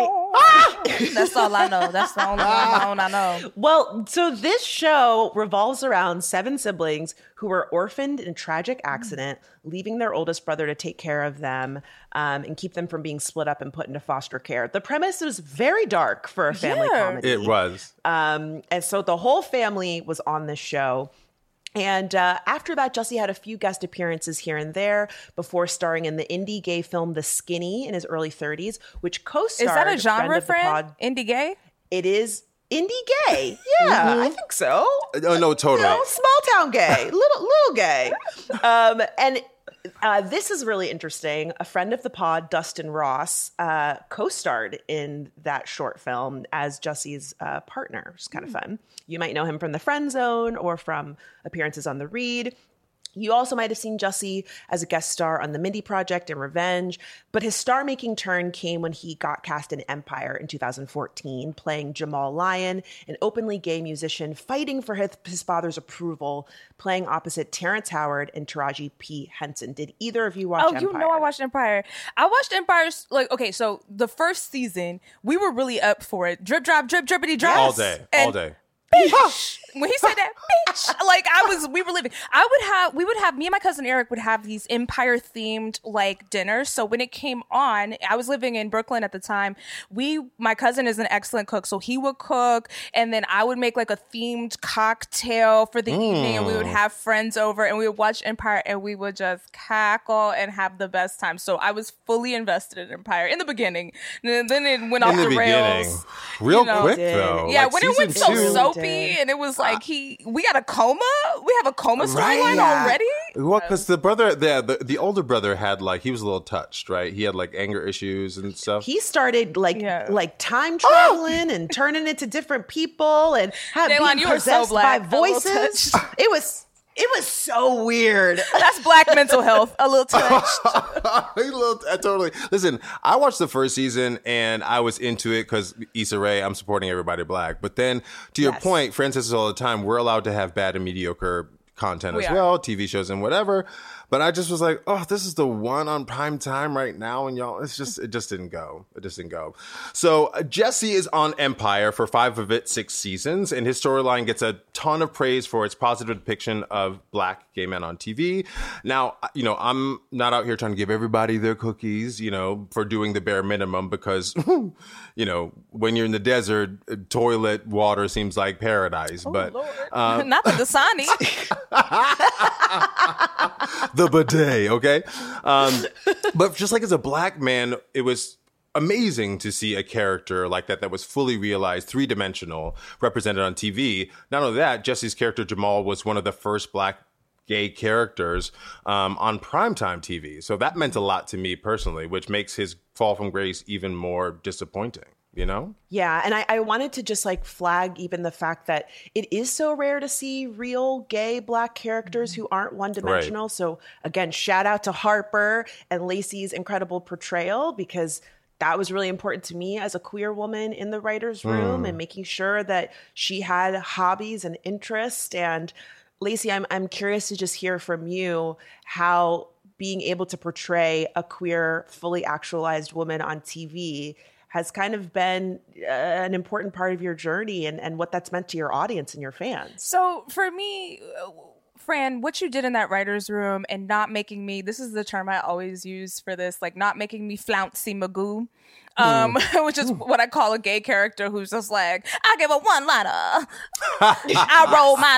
Speaker 4: I-
Speaker 5: That's all I know. That's the only one I know.
Speaker 4: Well, so this show revolves around seven siblings who were orphaned in a tragic accident, leaving their oldest brother to take care of them um, and keep them from being split up and put into foster care. The premise is very dark for a family
Speaker 5: Yeah.
Speaker 4: comedy.
Speaker 3: It was.
Speaker 4: Um, and so the whole family was on this show. And uh, after that, Jussie had a few guest appearances here and there before starring in the indie gay film The Skinny in his early thirties, which co-starred
Speaker 5: Is that a
Speaker 4: friend
Speaker 5: genre,
Speaker 4: of the
Speaker 5: friend?
Speaker 4: pod.
Speaker 5: Indie gay?
Speaker 4: It is indie gay. Yeah, I think so.
Speaker 3: Oh, no, totally.
Speaker 4: You know, small town gay, little little gay. Um, and uh, this is really interesting. A friend of the pod, Dustin Ross, uh, co-starred in that short film as Jussie's uh, partner, which is kind of fun. You might know him from The Friend Zone or from appearances on The Read. You also might have seen Jussie as a guest star on The Mindy Project and Revenge, but his star-making turn came when he got cast in Empire in two thousand fourteen, playing Jamal Lyon, an openly gay musician fighting for his, his father's approval, playing opposite Terrence Howard and Taraji P. Henson. Did either of you watch
Speaker 5: Oh,
Speaker 4: Empire?
Speaker 5: you know I watched Empire. I watched Empire, like, okay, so the first season, we were really up for it. Drip, drop, drip, drippity, drop.
Speaker 3: All day, all
Speaker 5: And
Speaker 3: day.
Speaker 5: bitch. When he said that, bitch, like I was, we were living. I would have, we would have, me and my cousin Eric would have these Empire themed like dinners. So when it came on, I was living in Brooklyn at the time. We, my cousin is an excellent cook, so he would cook, and then I would make like a themed cocktail for the mm. evening, and we would have friends over, and we would watch Empire, and we would just cackle and have the best time. So I was fully invested in Empire in the beginning, and then it went
Speaker 3: in
Speaker 5: off
Speaker 3: the,
Speaker 5: the
Speaker 3: beginning.
Speaker 5: rails.
Speaker 3: Real
Speaker 5: you know,
Speaker 3: quick
Speaker 4: did.
Speaker 3: though.
Speaker 5: Yeah,
Speaker 3: like
Speaker 5: when it went so
Speaker 3: season two-
Speaker 5: soapy,
Speaker 4: Did.
Speaker 5: and it was like he, we got a coma. We have a coma storyline
Speaker 3: Right.
Speaker 4: Yeah.
Speaker 5: already.
Speaker 3: Well, because the brother, the, the the older brother had like he was a little touched, right? He had like anger issues and stuff.
Speaker 4: He started like
Speaker 5: Yeah.
Speaker 4: like time traveling and turning into different people and have
Speaker 5: Daylon,
Speaker 4: being
Speaker 5: you were so
Speaker 4: possessed by
Speaker 5: black. A little
Speaker 4: voices.
Speaker 5: touched.
Speaker 4: It was It was so weird.
Speaker 5: That's Black mental health. A little touched.
Speaker 3: a little, I totally. Listen, I watched the first season and I was into it because Issa Rae, I'm supporting everybody Black. But then, to your
Speaker 4: Yes.
Speaker 3: point, Fran says this all the time, we're allowed to have bad and mediocre content
Speaker 5: We
Speaker 3: as
Speaker 5: are.
Speaker 3: well, T V shows and whatever. But I just was like, oh, this is the one on prime time right now. And y'all, it's just, it just didn't go. It just didn't go. So uh, Jesse is on Empire for five of its six seasons. And his storyline gets a ton of praise for its positive depiction of Black gay men on T V. Now, you know, I'm not out here trying to give everybody their cookies, you know, for doing the bare minimum because, you know, when you're in the desert, uh, toilet water seems like paradise.
Speaker 5: Oh,
Speaker 3: but
Speaker 5: Lord.
Speaker 3: uh,
Speaker 5: Not the Dasani.
Speaker 3: the bidet, okay? Um, but just like as a Black man, it was amazing to see a character like that that was fully realized, three-dimensional, represented on T V. Not only that, Jesse's character Jamal was one of the first Black gay characters um, on primetime T V. So that meant a lot to me personally, which makes his fall from grace even more disappointing. You know?
Speaker 4: Yeah. And I, I wanted to just like flag even the fact that it is so rare to see real gay Black characters who aren't one dimensional. Right. So again, shout out to Harper and Lacey's incredible portrayal, because that was really important to me as a queer woman in the writer's room, mm. and making sure that she had hobbies and interests. And Lacey, I'm, I'm curious to just hear from you how being able to portray a queer, fully actualized woman on T V has kind of been uh, an important part of your journey, and, and what that's meant to your audience and your fans.
Speaker 5: So for me, Fran, what you did in that writer's room and not making me, this is the term I always use for this, like not making me flouncy Magoo, um, mm. which is what I call a gay character who's just like, I give a one-liner, I roll my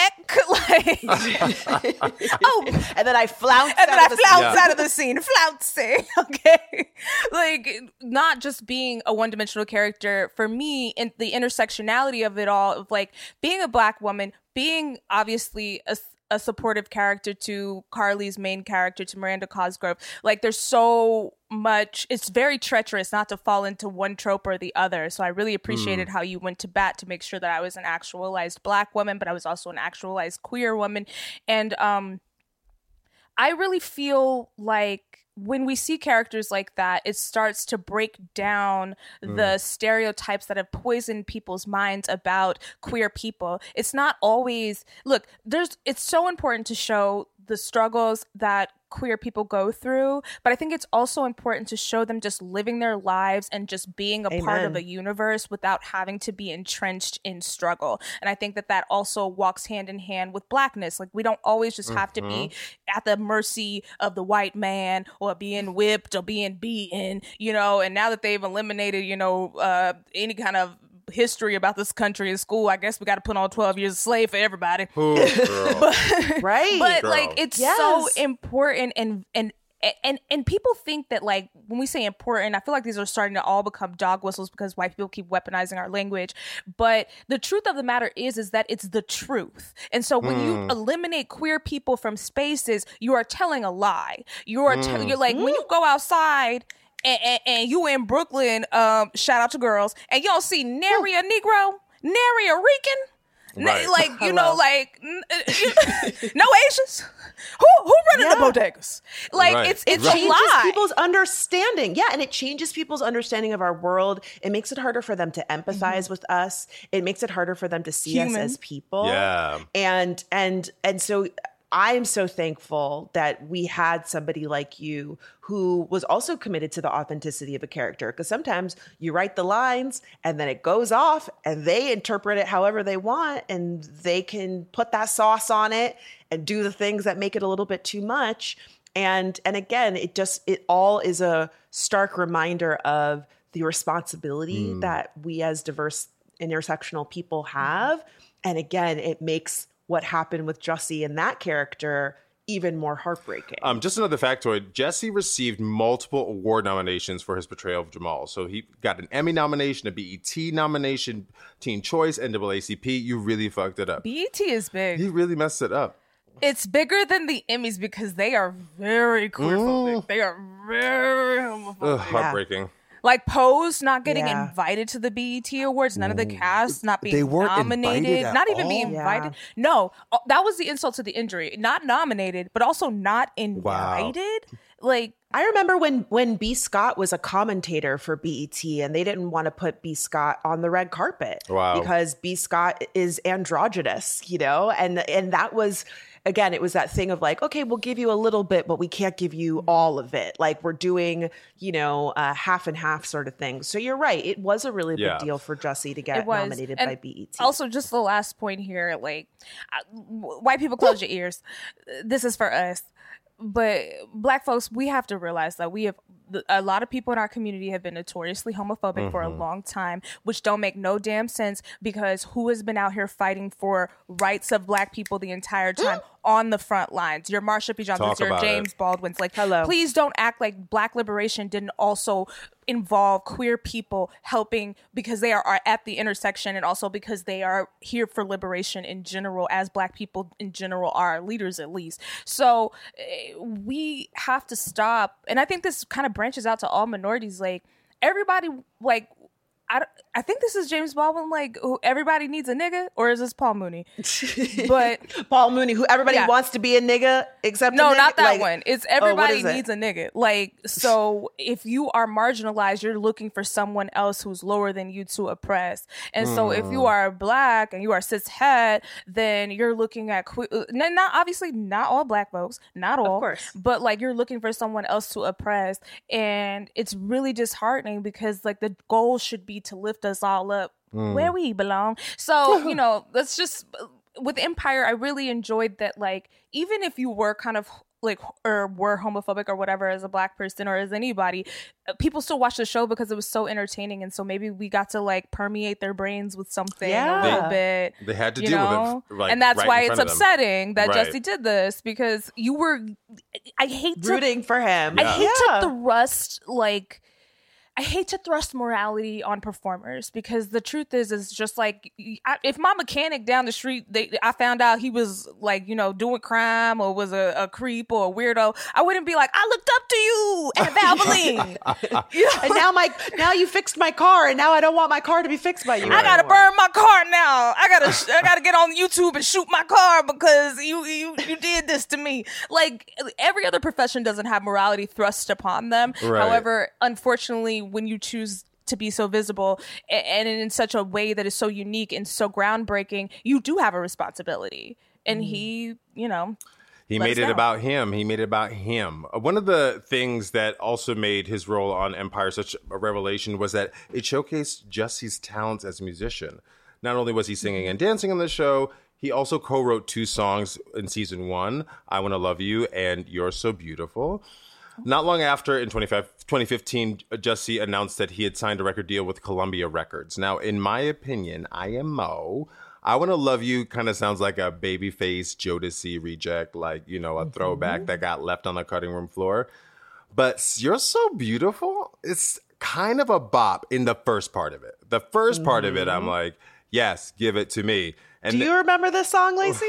Speaker 5: neck, like, oh,
Speaker 4: and then I flounce
Speaker 5: and then
Speaker 4: out
Speaker 5: I
Speaker 4: of the
Speaker 5: flounce
Speaker 4: scene.
Speaker 5: out of the scene, flouncy, okay? Like, not just being a one-dimensional character, for me, in the intersectionality of it all, of like being a Black woman, being obviously a, a supportive character to Carly's main character, to Miranda Cosgrove. Like, there's so much, it's very treacherous not to fall into one trope or the other. So I really appreciated mm. how you went to bat to make sure that I was an actualized Black woman, but I was also an actualized queer woman. And um, I really feel like when we see characters like that, it starts to break down mm. the stereotypes that have poisoned people's minds about queer people. It's not always, look, there's, it's so important to show the struggles that queer people go through, but I think it's also important to show them just living their lives and just being a
Speaker 4: Amen.
Speaker 5: part of a universe without having to be entrenched in struggle. And I think that that also walks hand in hand with Blackness. Like, we don't always just have mm-hmm. to be at the mercy of the white man or being whipped or being beaten, you know. And now that they've eliminated, you know, uh, any kind of history about this country in school, I guess we got to put on twelve years of slave for everybody.
Speaker 3: Ooh, girl.
Speaker 4: but, right.
Speaker 5: But
Speaker 3: girl.
Speaker 5: like, it's
Speaker 4: yes.
Speaker 5: so important, and and and and people think that, like, when we say important, I feel like these are starting to all become dog whistles because white people keep weaponizing our language. But the truth of the matter is, is that it's the truth. And so when mm. you eliminate queer people from spaces, you are telling a lie. You are, te- mm. you're like, mm. when you go outside And, and, and you in Brooklyn, um, shout out to girls, and you don't see nary a Negro, nary a Rican,
Speaker 3: right.
Speaker 5: n- like, you
Speaker 4: Hello.
Speaker 5: know, like, n- no Asians. Who who running
Speaker 4: Yeah.
Speaker 5: the bodegas? Like,
Speaker 3: Right.
Speaker 5: it's
Speaker 4: It
Speaker 5: it's a
Speaker 4: changes
Speaker 5: lie.
Speaker 4: people's understanding. Yeah, and it changes people's understanding of our world. It makes it harder for them to empathize mm-hmm. with us. It makes it harder for them to see
Speaker 5: Human.
Speaker 4: us as people.
Speaker 3: Yeah.
Speaker 4: And and and so I'm so thankful that we had somebody like you who was also committed to the authenticity of a character. Because sometimes you write the lines and then it goes off and they interpret it however they want, and they can put that sauce on it and do the things that make it a little bit too much. And and again, it just, it all is a stark reminder of the responsibility mm. that we as diverse intersectional people have. And again, it makes what happened with Jussie and that character even more heartbreaking.
Speaker 3: Um, just another factoid, Jesse received multiple award nominations for his portrayal of Jamal. So he got an Emmy nomination, a B E T nomination, Teen Choice, N double A C P. You really fucked it up.
Speaker 5: B E T is big.
Speaker 3: He really messed it up.
Speaker 5: It's bigger than the Emmys because they are very queerphobic. Mm. They are very homophobic.
Speaker 3: Ugh, heartbreaking.
Speaker 5: Like Pose not getting
Speaker 4: Yeah.
Speaker 5: invited to the B E T Awards, none of the cast not being
Speaker 3: They weren't
Speaker 5: nominated,
Speaker 3: invited at
Speaker 5: not even
Speaker 3: all?
Speaker 5: being invited.
Speaker 4: Yeah.
Speaker 5: No, uh, that was the insult to the injury. Not nominated, but also not invited. Like,
Speaker 4: I remember when when B. Scott was a commentator for B E T and they didn't want to put B. Scott on the red carpet
Speaker 3: Wow.
Speaker 4: because B. Scott is androgynous, you know? And and that was, again, it was that thing of like, okay, we'll give you a little bit, but we can't give you all of it. Like we're doing, you know, uh, half and half sort of thing. So you're right. It was a really big
Speaker 3: Yeah.
Speaker 4: deal for Jussie to get
Speaker 5: it was
Speaker 4: nominated
Speaker 5: And
Speaker 4: by B E T.
Speaker 5: Also, just the last point here, like, uh, w- white people, close your ears. This is for us. But Black folks, we have to realize that we have a lot of people in our community have been notoriously homophobic mm-hmm. for a long time, which don't make no damn sense because who has been out here fighting for rights of Black people the entire time on the front lines? Your Marsha P. Johnsons, your James it. Baldwins. Like,
Speaker 4: Hello.
Speaker 5: Please don't act like Black liberation didn't also involve queer people helping because they are, are at the intersection and also because they are here for liberation in general, as Black people in general are, leaders at least. So uh, we have to stop. And I think this kind of branches out to all minorities. Like everybody, like, I, I think this is James Baldwin, like, who everybody needs a nigga, or is this Paul Mooney? But
Speaker 4: Paul Mooney, who everybody
Speaker 5: yeah.
Speaker 4: wants to be a nigga except
Speaker 5: no,
Speaker 4: a nigga?
Speaker 5: not that
Speaker 4: like,
Speaker 5: one. It's
Speaker 4: oh,
Speaker 5: everybody
Speaker 4: what is it?
Speaker 5: needs a nigga. Like, so if you are marginalized, you're looking for someone else who's lower than you to oppress. And mm. so if you are Black and you are cis het, then you're looking at que- not obviously not all Black folks, not all,
Speaker 4: of course,
Speaker 5: but like you're looking for someone else to oppress, and it's really disheartening because like the goal should be to lift us all up mm. where we belong. So, you know, let's just, with Empire, I really enjoyed that, like, even if you were kind of like, or were homophobic or whatever as a Black person or as anybody, people still watch the show because it was so entertaining. And so maybe we got to like permeate their brains with something
Speaker 4: yeah.
Speaker 5: a little bit.
Speaker 3: They had to
Speaker 5: you
Speaker 3: deal
Speaker 5: know?
Speaker 3: with it. Like,
Speaker 5: and that's
Speaker 3: right
Speaker 5: why
Speaker 3: in
Speaker 5: it's
Speaker 3: front of them.
Speaker 5: upsetting that
Speaker 3: Right.
Speaker 5: Jussie did this, because you were, I hate to,
Speaker 4: rooting for him.
Speaker 5: I
Speaker 3: Yeah.
Speaker 5: hate
Speaker 4: Yeah.
Speaker 5: to thrust like, I hate to thrust morality on performers, because the truth is, is just like, I, if my mechanic down the street, they, I found out he was like, you know, doing crime or was a, a creep or a weirdo, I wouldn't be like, I looked up to you at Valvoline. You know?
Speaker 4: And now my now you fixed my car, and now I don't want my car to be fixed by you.
Speaker 5: I gotta
Speaker 4: anymore.
Speaker 5: burn my car now. I gotta, I gotta get on YouTube and shoot my car because you, you, you did this to me. Like every other profession doesn't have morality thrust upon them.
Speaker 3: Right.
Speaker 5: However, unfortunately, when you choose to be so visible and in such a way that is so unique and so groundbreaking, you do have a responsibility. And he, you know,
Speaker 3: He made it about him. He made it about him. One of the things that also made his role on Empire such a revelation was that it showcased Jussie's talents as a musician. Not only was he singing and dancing on the show, he also co-wrote two songs in season one, I Wanna Love You and You're So Beautiful. Not long after, in twenty fifteen, Jussie announced that he had signed a record deal with Columbia Records. Now, in my opinion, I am Mo. I Wanna Love You kind of sounds like a babyface Jodeci reject, like, you know, a mm-hmm. throwback that got left on the cutting room floor. But You're So Beautiful, it's kind of a bop in the first part of it. The first part mm-hmm. of it, I'm like, yes, give it to me. And
Speaker 4: Do you th- remember this song, Lacey?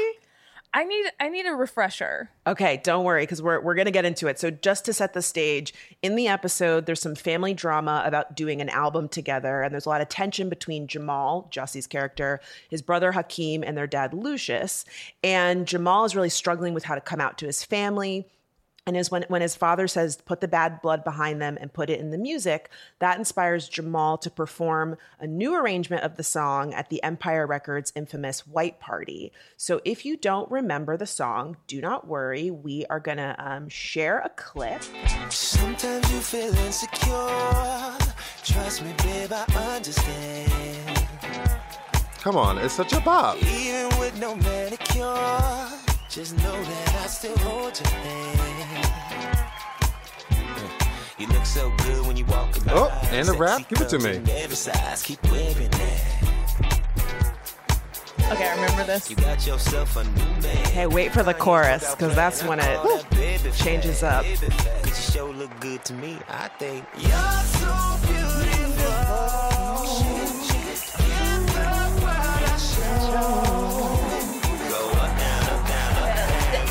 Speaker 5: I need I need a refresher.
Speaker 4: Okay, don't worry, because we're we're gonna get into it. So just to set the stage, in the episode, there's some family drama about doing an album together, and there's a lot of tension between Jamal, Jussie's character, his brother Hakeem, and their dad Lucius. And Jamal is really struggling with how to come out to his family. And is when, when his father says, put the bad blood behind them and put it in the music, that inspires Jamal to perform a new arrangement of the song at the Empire Records' infamous White Party. So if you don't remember the song, do not worry. We are going to um, share a clip.
Speaker 6: Sometimes you feel insecure. Trust me, babe, I understand.
Speaker 3: Come on, it's such a bop.
Speaker 6: Even with no manicure, just know that I still hold your hand. You look so good when you walk about.
Speaker 3: Oh, and a rap? Give it to me.
Speaker 6: Every size, keep wearing that.
Speaker 5: Okay, I remember this.
Speaker 6: You got yourself a new man.
Speaker 4: Hey, wait for the chorus, because that's when it woo, changes up.
Speaker 6: Cause you sure look good to me, I think. You're so beautiful.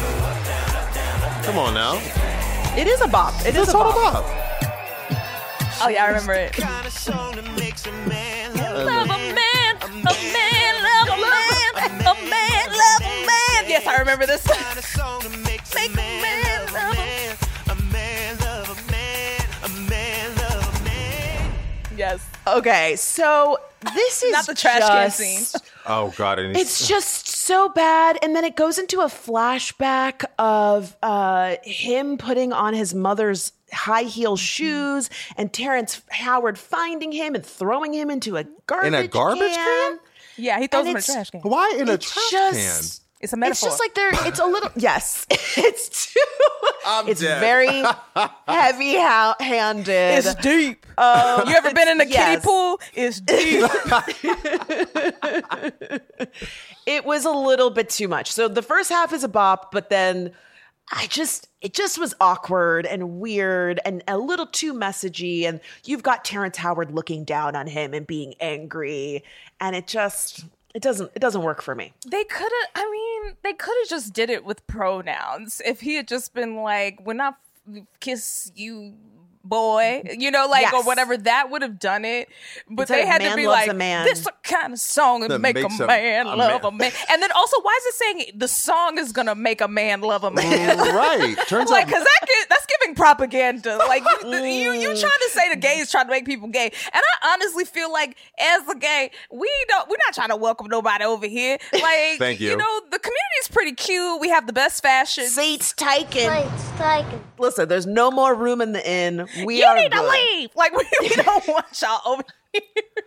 Speaker 3: Come on now.
Speaker 4: It is a bop. It
Speaker 3: It's
Speaker 4: is
Speaker 3: a
Speaker 4: a
Speaker 3: total
Speaker 4: bop.
Speaker 3: bop.
Speaker 5: Oh yeah, I remember it.
Speaker 6: Kind of song that makes a man love,
Speaker 5: Love a man, a man, love a man, a man, love a man. Yes, I remember this.
Speaker 6: kind of song that makes
Speaker 5: Make
Speaker 6: a man love a man, a man love a man, a man love a man.
Speaker 5: Yes.
Speaker 4: Okay, so this is
Speaker 5: Not the trash can
Speaker 4: just,
Speaker 5: scene.
Speaker 3: Oh God, and
Speaker 4: It's just so bad, and then it goes into a flashback of uh, him putting on his mother's high heel shoes, and Terrence Howard finding him and throwing him into a garbage
Speaker 3: In a garbage
Speaker 4: can.
Speaker 3: can?
Speaker 5: Yeah, he throws
Speaker 4: And
Speaker 5: him in a
Speaker 4: it's-
Speaker 5: trash can.
Speaker 3: why in a
Speaker 4: It's
Speaker 3: trash
Speaker 4: just-
Speaker 5: It's a
Speaker 4: It's
Speaker 5: metaphor.
Speaker 4: just like they're. It's a little. Yes, it's too.
Speaker 3: I'm
Speaker 4: it's
Speaker 3: dead.
Speaker 4: very heavy-handed.
Speaker 5: It's deep. you ever been in a
Speaker 4: yes.
Speaker 5: kiddie pool? It's deep.
Speaker 4: It was a little bit too much. So the first half is a bop, but then I just, it just was awkward and weird and a little too messagey. And you've got Terrence Howard looking down on him and being angry. And it just, it doesn't, it doesn't work for me.
Speaker 5: They could have, I mean, they could have just did it with pronouns. If he had just been like, when I f- kiss you, boy, you know, like,
Speaker 4: Yes.
Speaker 5: or whatever, that would have done it. But
Speaker 4: Instead
Speaker 5: they
Speaker 4: of
Speaker 5: had
Speaker 4: man
Speaker 5: to be
Speaker 4: loves
Speaker 5: like,
Speaker 4: a man.
Speaker 5: this a kind of song that
Speaker 3: That
Speaker 5: make a
Speaker 3: makes a-
Speaker 5: man
Speaker 3: a
Speaker 5: love
Speaker 3: man.
Speaker 5: a man. And then also, why is it saying the song is going to make a man love a man?
Speaker 3: Right. Turns
Speaker 5: Like,
Speaker 3: out
Speaker 5: cause that gi- that's giving propaganda. Like, you, you you trying to say the gays trying to make people gay, and I honestly feel like as a gay, we don't we're not trying to welcome nobody over here. Like,
Speaker 3: Thank you.
Speaker 5: You know, the community's pretty cute. We have the best fashion.
Speaker 4: Seats taken.
Speaker 7: Plates taken.
Speaker 4: Listen, there's no more room in the inn. We
Speaker 5: you
Speaker 4: are
Speaker 5: need to
Speaker 4: good.
Speaker 5: leave. Like, we, we don't want y'all over here.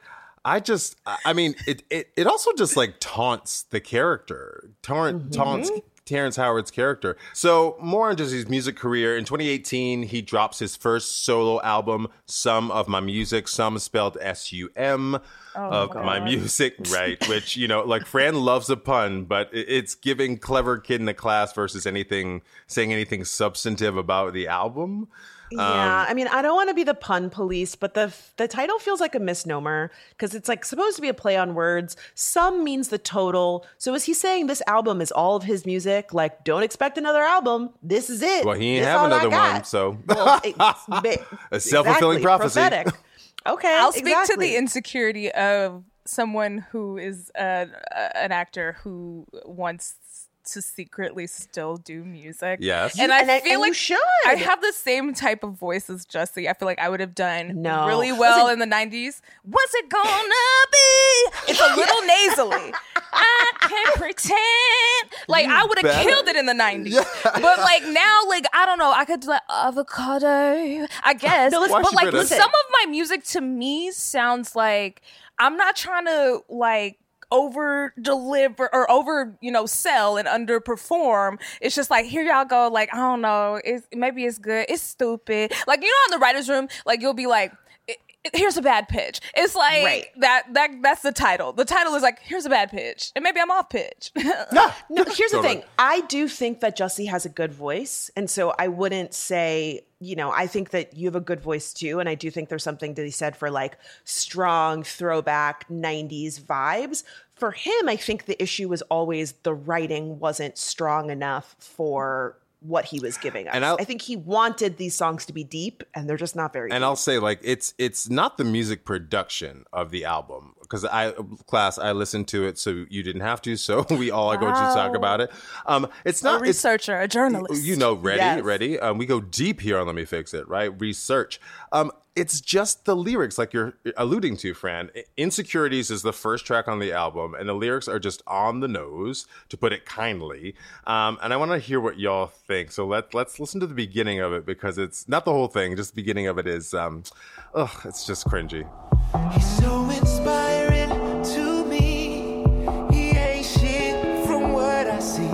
Speaker 3: I just, I I mean, it, it, it also just like taunts the character, Taunt,
Speaker 4: Mm-hmm.
Speaker 3: taunts Terrence Howard's character. So more on just his music career. In twenty eighteen, he drops his first solo album, Some of My Music, some spelled S U M of My Music, right? Which, you know, like Fran loves a pun, but it- it's giving clever kid in the class versus anything, saying anything substantive about the album.
Speaker 4: Yeah, I mean, I don't want to be the pun police, but the the title feels like a misnomer because it's like supposed to be a play on words. Some means the total. So is he saying this album is all of his music? Like, don't expect another album. This is it.
Speaker 3: Well, he ain't
Speaker 4: This
Speaker 3: have
Speaker 4: all I
Speaker 3: another
Speaker 4: got.
Speaker 3: one, so
Speaker 4: Well, it's ba-
Speaker 3: A self-fulfilling
Speaker 4: exactly,
Speaker 3: prophecy.
Speaker 4: prophetic. Okay,
Speaker 5: I'll speak
Speaker 4: exactly.
Speaker 5: to the insecurity of someone who is uh, an actor who wants to secretly still do music.
Speaker 3: Yes.
Speaker 5: And I
Speaker 4: And I-
Speaker 5: feel
Speaker 4: and you
Speaker 5: like
Speaker 4: should.
Speaker 5: I have the same type of voice as Jussie. I feel like I would have done
Speaker 4: No.
Speaker 5: really well
Speaker 4: Listen-
Speaker 5: in the nineties. What's it gonna be? It's a little nasally. I can't pretend. Like, I would have
Speaker 3: better.
Speaker 5: killed it in the nineties. But like now, like, I don't know. I could do like avocado, I guess.
Speaker 4: No, listen-
Speaker 3: Why
Speaker 5: but
Speaker 3: she
Speaker 5: like
Speaker 3: better?
Speaker 5: some of my music to me sounds like I'm not trying to like over deliver or over, you know, sell and underperform. It's just like, here y'all go. Like, I don't know. It's maybe it's good. It's stupid. Like, you know, in the writer's room, like you'll be like, "I- I- here's a bad pitch. It's like
Speaker 4: Right.
Speaker 5: that, that, that's the title. The title is like, here's a bad pitch. And maybe I'm off pitch.
Speaker 4: No, here's the
Speaker 3: Totally.
Speaker 4: thing. I do think that Jussie has a good voice. And so I wouldn't say, you know, I think that you have a good voice too. And I do think there's something to be said for like strong throwback nineties vibes. For him, I think the issue was always the writing wasn't strong enough for what he was giving us.
Speaker 3: And I'll-
Speaker 4: I think he wanted these songs to be deep, and they're just not very
Speaker 3: And
Speaker 4: deep.
Speaker 3: I'll say, like, it's it's not the music production of the album, because I class I listened to it, so you didn't have to. So we all are going to talk about it. Um, it's
Speaker 5: a
Speaker 3: not it's,
Speaker 5: researcher, a journalist.
Speaker 3: you know, ready,
Speaker 4: Yes.
Speaker 3: ready. Um, we go deep here on Let Me Fix It, right? Research. Um, it's just the lyrics, like you're alluding to, Fran. Insecurities is the first track on the album, and the lyrics are just on the nose, to put it kindly. Um, and I want to hear what y'all think. So let let's listen to the beginning of it, because it's not the whole thing. Just the beginning of it is, um, ugh, it's just cringy.
Speaker 6: He's so inspiring to me. He ain't shit from what I see.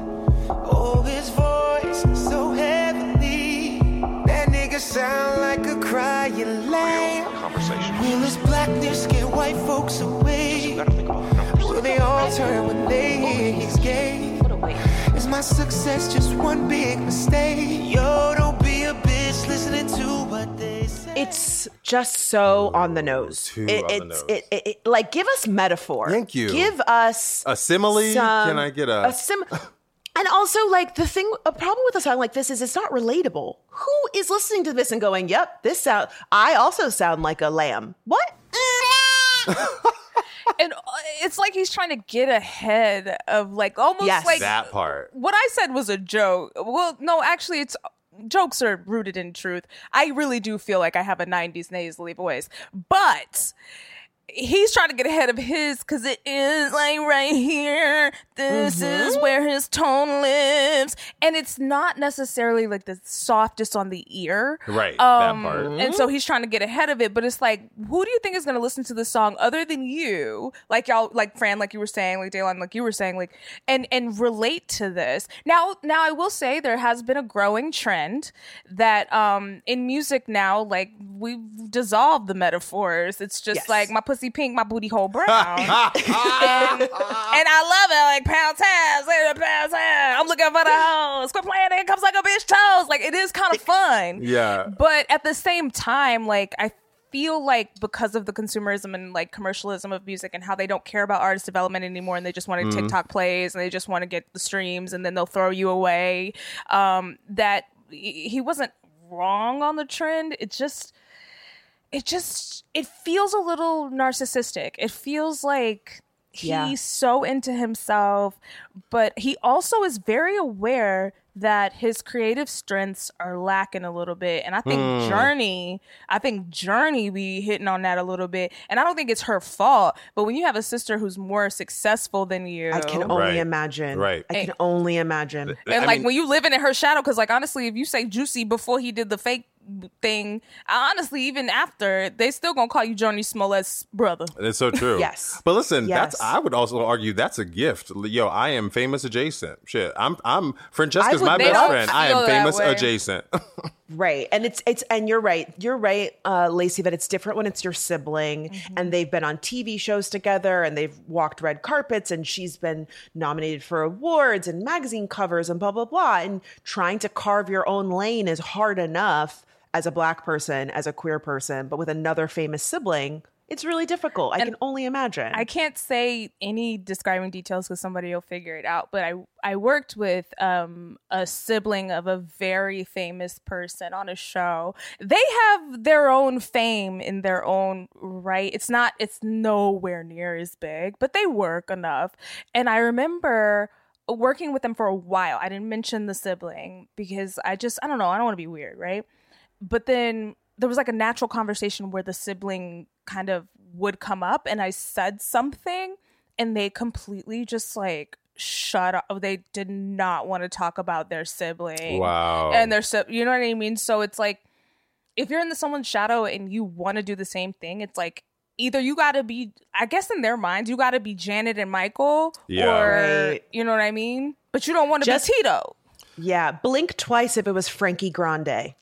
Speaker 6: Oh, his voice so heavenly. That nigga sound like a crying lamb. Will his blackness scare white folks away? Will they all turn when they hear he's gay? Is my success just one big mistake? Yo, don't be a bitch listening to what they say.
Speaker 4: It's just so on the nose.
Speaker 3: Too
Speaker 4: It-
Speaker 3: on the
Speaker 4: it's
Speaker 3: nose.
Speaker 4: It, it, it- like, give us metaphor.
Speaker 3: Thank you.
Speaker 4: Give us
Speaker 3: A simile?
Speaker 4: some-
Speaker 3: Can I get a?
Speaker 4: a sim? And also, like, the thing, a problem with a song like this is it's not relatable. Who is listening to this and going, yep, this sound, I also sound like a lamb. What?
Speaker 5: And it's like he's trying to get ahead of, like, almost
Speaker 4: Yes.
Speaker 5: like
Speaker 3: That part.
Speaker 5: what I said was a joke. Well, no, actually, it's jokes are rooted in truth. I really do feel like I have a nineties nasally voice, but he's trying to get ahead of his because it is like right here. This mm-hmm. is where his tone lives. And it's not necessarily like the softest on the ear.
Speaker 3: Right.
Speaker 5: Um,
Speaker 3: that part.
Speaker 5: And so he's trying to get ahead of it. But it's like, who do you think is going to listen to this song other than you? Like y'all, like Fran, like you were saying, like Daylon, like you were saying, like, and, and relate to this. Now, now I will say there has been a growing trend that um, in music now, like we've dissolved the metaphors. It's just
Speaker 4: Yes.
Speaker 5: like my pussy pink, my booty hole brown. and, and I love it. Like pound town, say the pound town. I'm looking for the hoes. Quit playing, it comes like a bitch toes. Like it is kind of fun.
Speaker 3: Yeah.
Speaker 5: But at the same time, like I feel like because of the consumerism and like commercialism of music and how they don't care about artist development anymore and they just want to
Speaker 3: Mm-hmm.
Speaker 5: TikTok plays and they just want to get the streams and then they'll throw you away. Um, that he wasn't wrong on the trend. It just it just it feels a little narcissistic. It feels like he's
Speaker 4: Yeah.
Speaker 5: so into himself, but he also is very aware that his creative strengths are lacking a little bit. And I think
Speaker 3: Mm.
Speaker 5: Journey, I think Journey be hitting on that a little bit. And I don't think it's her fault, but when you have a sister who's more successful than you,
Speaker 4: I can only
Speaker 3: Right.
Speaker 4: imagine.
Speaker 3: Right.
Speaker 4: I can only imagine.
Speaker 5: and
Speaker 3: I
Speaker 5: like
Speaker 3: mean-
Speaker 5: when you living in her shadow, because like honestly, if you say Juicy before he did the fake thing, honestly, even after, they still gonna call you Johnny Smollett's brother.
Speaker 3: It's so true.
Speaker 4: Yes.
Speaker 3: But listen,
Speaker 4: Yes.
Speaker 3: that's I would also argue that's a gift. Yo, I am famous adjacent. Shit. I'm I'm Francesca's
Speaker 4: I would-
Speaker 3: my
Speaker 4: They
Speaker 3: best
Speaker 5: don't
Speaker 3: friend. I
Speaker 5: feel
Speaker 3: am
Speaker 5: that
Speaker 3: famous
Speaker 5: way.
Speaker 3: adjacent.
Speaker 4: Right. And it's it's and you're right. You're right, uh, Lacey, that it's different when it's your sibling
Speaker 5: Mm-hmm.
Speaker 4: and they've been on T V shows together and they've walked red carpets and she's been nominated for awards and magazine covers and blah blah blah. And trying to carve your own lane is hard enough as a Black person, as a queer person, but with another famous sibling, it's really difficult. I can only imagine.
Speaker 5: I can't say any describing details because somebody will figure it out. But I I worked with um, a sibling of a very famous person on a show. They have their own fame in their own right. It's not. It's nowhere near as big, but they work enough. And I remember working with them for a while. I didn't mention the sibling because I just I don't know. I don't want to be weird, right? But then there was like a natural conversation where the sibling kind of would come up and I said something and they completely just like shut up. They did not want to talk about their sibling.
Speaker 3: Wow.
Speaker 5: And their si- you know what I mean? So it's like if you're in the someone's shadow and you want to do the same thing, it's like either you got to be, I guess in their minds, you got to be Janet and Michael
Speaker 3: Yeah.
Speaker 5: or,
Speaker 4: Right.
Speaker 5: you know what I mean? But you don't want to
Speaker 4: Just-
Speaker 5: be Tito.
Speaker 4: yeah. Blink twice if it was Frankie Grande.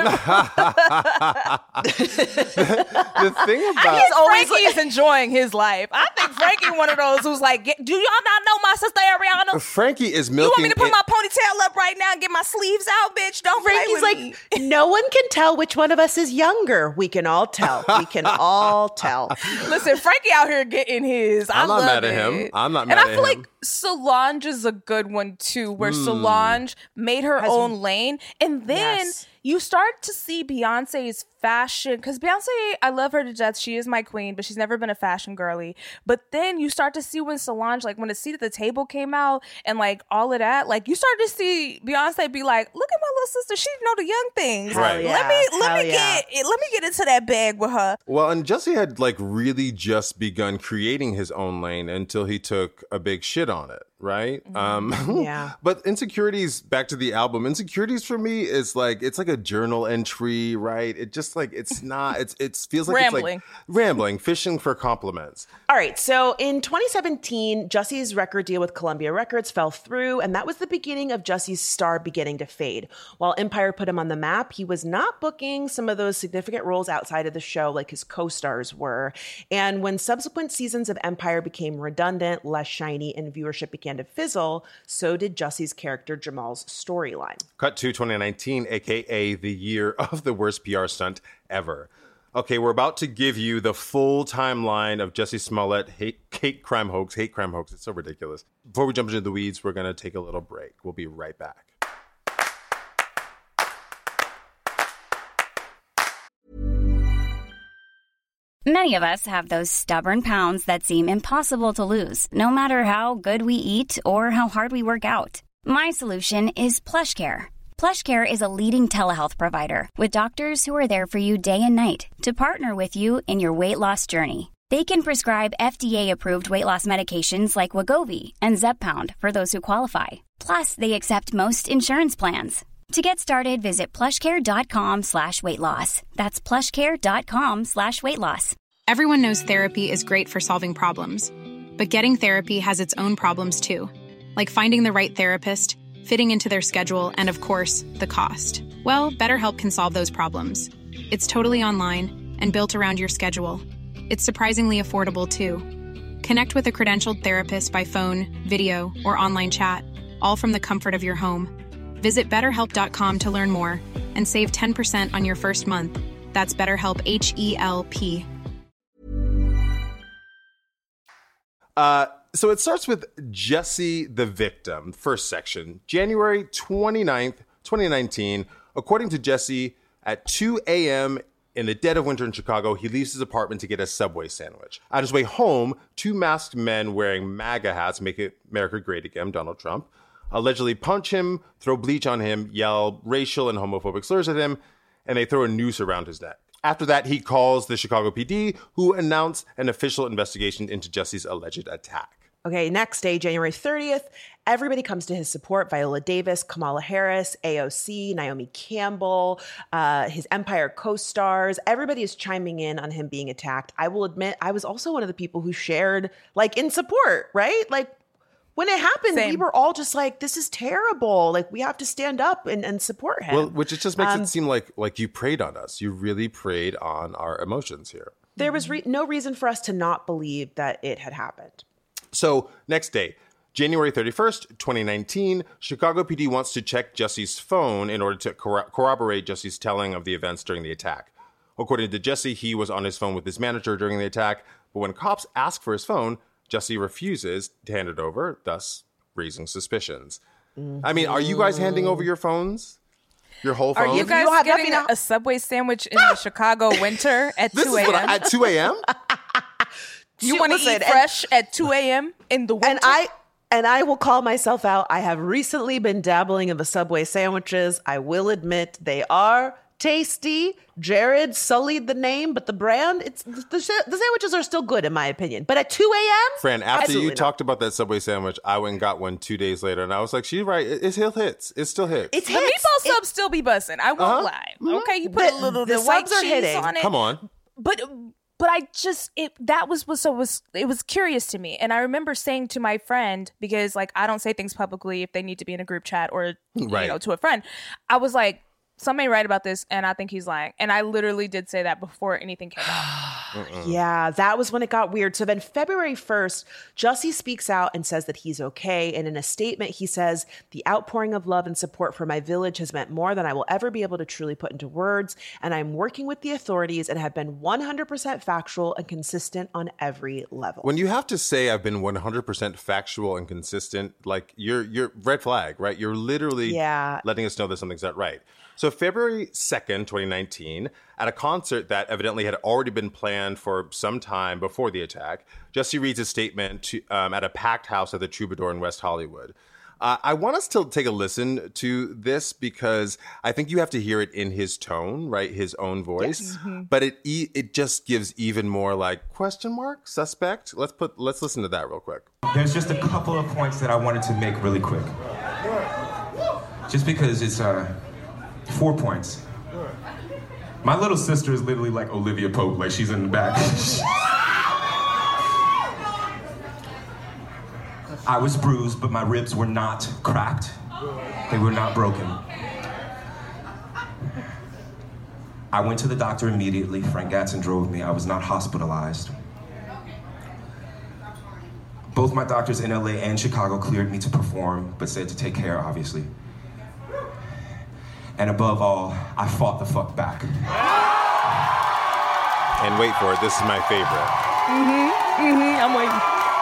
Speaker 3: The thing
Speaker 5: I
Speaker 3: about
Speaker 5: think Frankie is enjoying his life. I think Frankie one of those who's like, "Get- do y'all not know my sister Ariana?
Speaker 3: Frankie is
Speaker 5: You
Speaker 3: milking
Speaker 5: want me to put
Speaker 3: it-
Speaker 5: my ponytail up right now and get my sleeves out, bitch? Don't
Speaker 4: Frankie's
Speaker 5: play
Speaker 4: like,
Speaker 5: with me."
Speaker 4: no one can tell which one of us is younger. We can all tell. We can all tell.
Speaker 5: Listen, Frankie out here getting his. I
Speaker 3: I'm not
Speaker 5: love
Speaker 3: mad at
Speaker 5: it.
Speaker 3: him. I'm not
Speaker 5: And
Speaker 3: mad
Speaker 5: I
Speaker 3: at
Speaker 5: feel
Speaker 3: him.
Speaker 5: like Solange is a good one too, where
Speaker 3: Hmm.
Speaker 5: Solange made her
Speaker 4: Has-
Speaker 5: own lane, and then
Speaker 4: Yes.
Speaker 5: you start to see Beyonce's fashion, because Beyonce, I love her to death. She is my queen, but she's never been a fashion girly. But then you start to see when Solange, like when A Seat at the Table came out and like all of that, like you start to see Beyonce be like, look at my little sister. She know the young things.
Speaker 3: Right.
Speaker 4: Hell
Speaker 5: Let me
Speaker 4: yeah.
Speaker 5: let
Speaker 4: Hell
Speaker 5: me
Speaker 4: yeah.
Speaker 5: get let me get into that bag with her.
Speaker 3: Well, and Jussie had like really just begun creating his own lane until he took a big shit on it, right? Um,
Speaker 4: Yeah.
Speaker 3: But Insecurities, back to the album, Insecurities for me is like, it's like a journal entry, right? It just like, it's not, it's it feels like
Speaker 5: Rambling.
Speaker 3: it's like rambling, fishing for compliments.
Speaker 4: All right. So in twenty seventeen, Jussie's record deal with Columbia Records fell through, and that was the beginning of Jussie's star beginning to fade. While Empire put him on the map, he was not booking some of those significant roles outside of the show like his co-stars were. And when subsequent seasons of Empire became redundant, less shiny, and viewership began to fizzle, so did Jussie's character Jamal's storyline.
Speaker 3: Cut to twenty nineteen, aka the year of the worst P R stunt ever. Okay, we're about to give you the full timeline of Jussie Smollett hate, hate crime hoax, hate crime hoax. It's so ridiculous. Before we jump into the weeds, we're going to take a little break. We'll be right back.
Speaker 7: Many of us have those stubborn pounds that seem impossible to lose, no matter how good we eat or how hard we work out. My solution is PlushCare. PlushCare is a leading telehealth provider with doctors who are there for you day and night to partner with you in your weight loss journey. They can prescribe F D A-approved weight loss medications like Wegovy and Zepbound for those who qualify. Plus, they accept most insurance plans. To get started, visit plushcare.com slash weight loss. That's plushcare.com slash weight loss.
Speaker 2: Everyone knows therapy is great for solving problems, but getting therapy has its own problems too, like finding the right therapist, fitting into their schedule, and of course, the cost. Well, BetterHelp can solve those problems. It's totally online and built around your schedule. It's surprisingly affordable too. Connect with a credentialed therapist by phone, video, or online chat, all from the comfort of your home. Visit better help dot com to learn more and save ten percent on your first month. That's BetterHelp, H E L P.
Speaker 3: Uh, so it starts with Jussie the victim, first section, January twenty-ninth, twenty nineteen. According to Jussie, at two a.m. in the dead of winter in Chicago, he leaves his apartment to get a Subway sandwich. On his way home, two masked men wearing MAGA hats, Make It America Great Again, Donald Trump, allegedly punch him, throw bleach on him, yell racial and homophobic slurs at him, and they throw a noose around his neck. After that, he calls the Chicago P D, who announce an official investigation into Jussie's alleged attack.
Speaker 4: Okay, next day, January thirtieth, everybody comes to his support. Viola Davis, Kamala Harris, A O C, Naomi Campbell, uh, his Empire co-stars. Everybody is chiming in on him being attacked. I will admit, I was also one of the people who shared, like, in support, right? Like, when it happened,
Speaker 5: Same.
Speaker 4: we were all just like, this is terrible. Like, we have to stand up and, and support him.
Speaker 3: Well, which it just makes
Speaker 4: Um,
Speaker 3: it seem like like you preyed on us. You really preyed on our emotions here.
Speaker 4: There was re- no reason for us to not believe that it had happened.
Speaker 3: So next day, January thirty-first, twenty nineteen, Chicago P D wants to check Jussie's phone in order to corro- corroborate Jussie's telling of the events during the attack. According to Jussie, he was on his phone with his manager during the attack, but when cops ask for his phone, Jussie refuses to hand it over, thus raising suspicions. Mm-hmm. I mean, are you guys handing over your phones? Your whole phone?
Speaker 5: Are you guys
Speaker 4: You have
Speaker 5: getting
Speaker 4: nothing
Speaker 5: a Subway sandwich in the Chicago winter at
Speaker 3: This
Speaker 5: two
Speaker 3: is what I,
Speaker 5: a.m.?
Speaker 3: at two a.m.?
Speaker 5: You want to
Speaker 4: Listen,
Speaker 5: eat
Speaker 4: and-
Speaker 5: fresh at two a.m. in the winter?
Speaker 4: And I and I will call myself out. I have recently been dabbling in the Subway sandwiches. I will admit they are tasty. Jared sullied the name, but the brand, it's the, the sandwiches are still good in my opinion. But at two a.m.?
Speaker 3: Fran, after
Speaker 4: Absolutely
Speaker 3: you
Speaker 4: not.
Speaker 3: talked about that Subway sandwich, I went and got one two days later, and I was like, she's right. It, it still hits. It still hits.
Speaker 4: It's
Speaker 5: the
Speaker 4: hits.
Speaker 5: meatball
Speaker 4: It-
Speaker 5: subs still be busting. I won't
Speaker 3: Uh-huh.
Speaker 5: lie. Okay, you put
Speaker 4: The-
Speaker 5: a little
Speaker 4: the
Speaker 5: the, white
Speaker 4: subs are
Speaker 5: cheese
Speaker 4: hitting.
Speaker 5: on it.
Speaker 3: Come on.
Speaker 5: But but I just it that was was so was it was curious to me, and I remember saying to my friend, because like I don't say things publicly if they need to be in a group chat or
Speaker 3: Right.
Speaker 5: you know to a friend. I was like, somebody write about this, and I think he's lying. And I literally did say that before anything came out.
Speaker 4: Yeah, that was when it got weird. So then February first, Jussie speaks out and says that he's okay. And in a statement, he says, the outpouring of love and support for my village has meant more than I will ever be able to truly put into words. And I'm working with the authorities and have been one hundred percent factual and consistent on every level.
Speaker 3: When you have to say I've been one hundred percent factual and consistent, like you're you're red flag, right? You're literally
Speaker 4: Yeah.
Speaker 3: letting us know that something's not right. So February second, twenty nineteen, at a concert that evidently had already been planned for some time before the attack, Jussie reads a statement to, um, at a packed house at the Troubadour in West Hollywood. Uh, I want us to take a listen to this because I think you have to hear it in his tone, right? His own voice.
Speaker 4: Yes. Mm-hmm.
Speaker 3: But it e- it just gives even more like question mark, suspect. Let's put let's listen to that real quick.
Speaker 8: There's just a couple of points that I wanted to make really quick. Just because it's uh, four points. My little sister is literally like Olivia Pope, like she's in the back. I was bruised, but my ribs were not cracked. They were not broken. I went to the doctor immediately. Frank Gatson drove me. I was not hospitalized. Both my doctors in L A and Chicago cleared me to perform, but said to take care, obviously. And above all, I fought the fuck back.
Speaker 3: And wait for it, this is my favorite.
Speaker 5: Mm-hmm. Mm-hmm. I'm waiting.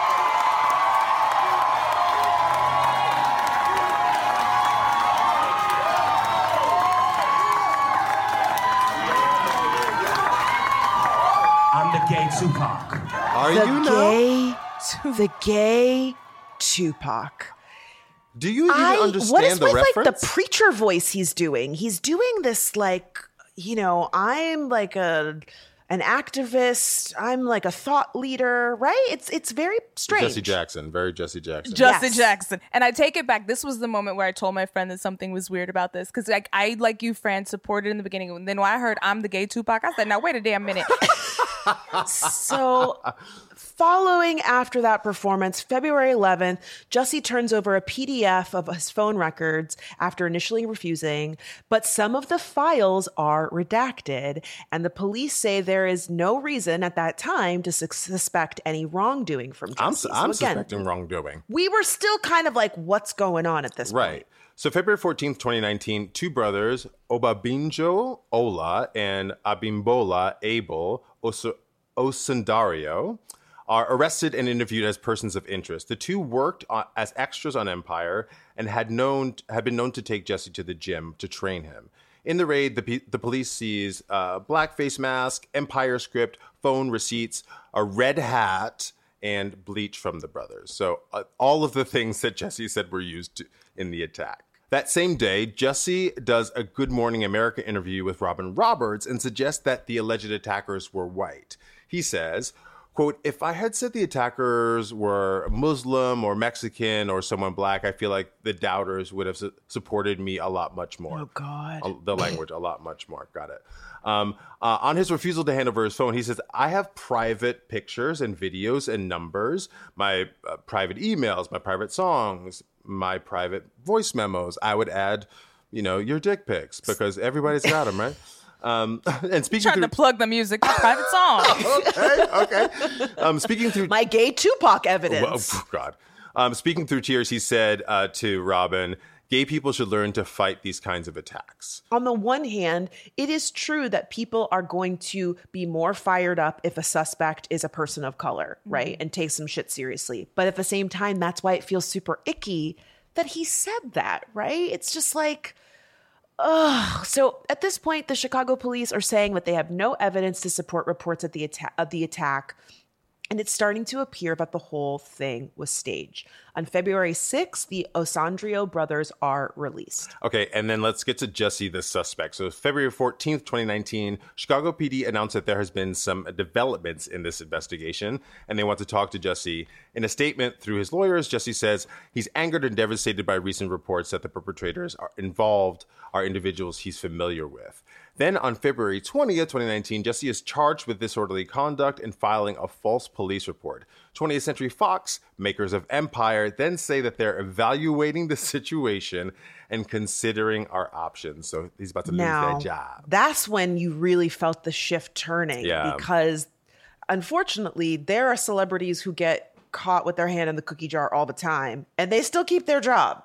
Speaker 9: I'm the gay Tupac.
Speaker 3: Are
Speaker 4: the
Speaker 3: you
Speaker 4: gay,
Speaker 3: now?
Speaker 4: the gay Tupac.
Speaker 3: Do you even
Speaker 4: I,
Speaker 3: understand
Speaker 4: what is
Speaker 3: the
Speaker 4: with
Speaker 3: reference?
Speaker 4: like the preacher voice he's doing? He's doing this like, you know, I'm like a an activist. I'm like a thought leader, right? It's it's very strange.
Speaker 3: Jesse Jackson, very Jesse Jackson.
Speaker 5: Jesse
Speaker 4: Yes.
Speaker 5: Jackson. And I take it back. This was the moment where I told my friend that something was weird about this. Because like I, like you, Fran, supported in the beginning. And then when I heard I'm the gay Tupac, I said, now wait a damn minute.
Speaker 4: So following after that performance, February eleventh, Jussie turns over a P D F of his phone records after initially refusing, but some of the files are redacted, and the police say there is no reason at that time to sus- suspect any wrongdoing from Jussie.
Speaker 3: I'm,
Speaker 4: So
Speaker 3: I'm
Speaker 4: again,
Speaker 3: suspecting wrongdoing.
Speaker 4: we were still kind of like, what's going on at this point?
Speaker 3: Right. So February fourteenth, twenty nineteen, two brothers, Obabinjo Ola and Abimbola Abel Os- Osundario, are arrested and interviewed as persons of interest. The two worked on, as extras on Empire and had known had been known to take Jussie to the gym to train him. In the raid, the, pe- the police sees a blackface mask, Empire script, phone receipts, a red hat, and bleach from the brothers. So uh, all of the things that Jussie said were used to, in the attack. That same day, Jussie does a Good Morning America interview with Robin Roberts and suggests that the alleged attackers were white. He says, quote, if I had said the attackers were Muslim or Mexican or someone black, I feel like the doubters would have su- supported me a lot much more.
Speaker 4: Oh, God.
Speaker 3: Uh, the language, a lot much more. Got it. Um, uh, on his refusal to hand over his phone, he says, I have private pictures and videos and numbers, my uh, private emails, my private songs, my private voice memos. I would add, you know, your dick pics because everybody's got them, right? Um, and speaking
Speaker 5: Trying
Speaker 3: through,
Speaker 5: to plug the music, my private song.
Speaker 3: okay, okay. Um, speaking through
Speaker 4: My gay Tupac evidence.
Speaker 3: Oh, God. Um, speaking through tears, he said uh, to Robin, gay people should learn to fight these kinds of attacks.
Speaker 4: On the one hand, it is true that people are going to be more fired up if a suspect is a person of color, right?
Speaker 5: Mm-hmm.
Speaker 4: And take some shit seriously. But at the same time, that's why it feels super icky that he said that, right? It's just like, ugh. So at this point, the Chicago police are saying that they have no evidence to support reports of the, atta- of the attack. And it's starting to appear that the whole thing was staged. On February sixth, the Osandrio brothers are released.
Speaker 3: Okay, and then let's get to Jussie, the suspect. So February fourteenth, twenty nineteen, Chicago P D announced that there has been some developments in this investigation, and they want to talk to Jussie. In a statement through his lawyers, Jussie says he's angered and devastated by recent reports that the perpetrators are involved are individuals he's familiar with. Then on February twentieth, twenty nineteen, Jussie is charged with disorderly conduct and filing a false police report. twentieth Century Fox, makers of Empire, then say that they're evaluating the situation and considering our options. So he's about to
Speaker 4: Now,
Speaker 3: lose that job.
Speaker 4: that's when you really felt the shift turning
Speaker 3: Yeah.
Speaker 4: because unfortunately, there are celebrities who get caught with their hand in the cookie jar all the time and they still keep their job.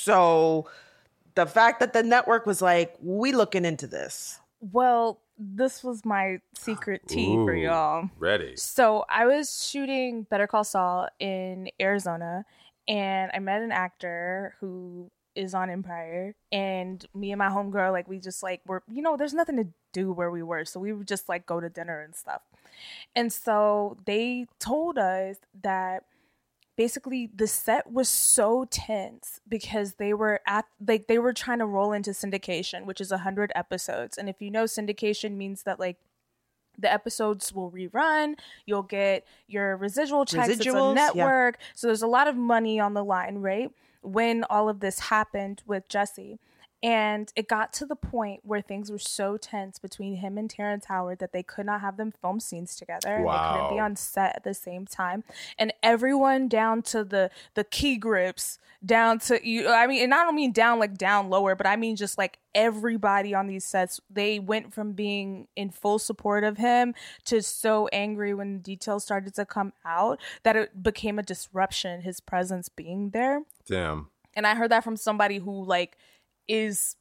Speaker 4: So the fact that the network was like, we looking into this.
Speaker 5: Well, this was my secret tea for
Speaker 3: Ooh,
Speaker 5: y'all.
Speaker 3: Ready.
Speaker 5: So I was shooting Better Call Saul in Arizona, and I met an actor who is on Empire, and me and my homegirl, like, we just, like, were, you know, there's nothing to do where we were, so we would just, like, go to dinner and stuff. And so they told us that basically the set was so tense because they were at like they were trying to roll into syndication, which is one hundred episodes. And if you know, syndication means that like the episodes will rerun, you'll get your residual checks, it's a
Speaker 4: Residuals,
Speaker 5: network. Yeah. So there's a lot of money on the line, right? When all of this happened with Jussie. And it got to the point where things were so tense between him and Terrence Howard that they could not have them film scenes together.
Speaker 3: Wow.
Speaker 5: They couldn't be on set at the same time. And everyone down to the the key grips, down to you. I mean, and I don't mean down like down lower, but I mean just like everybody on these sets, they went from being in full support of him to so angry when the details started to come out that it became a disruption, his presence being there.
Speaker 3: Damn.
Speaker 5: And I heard that from somebody who like is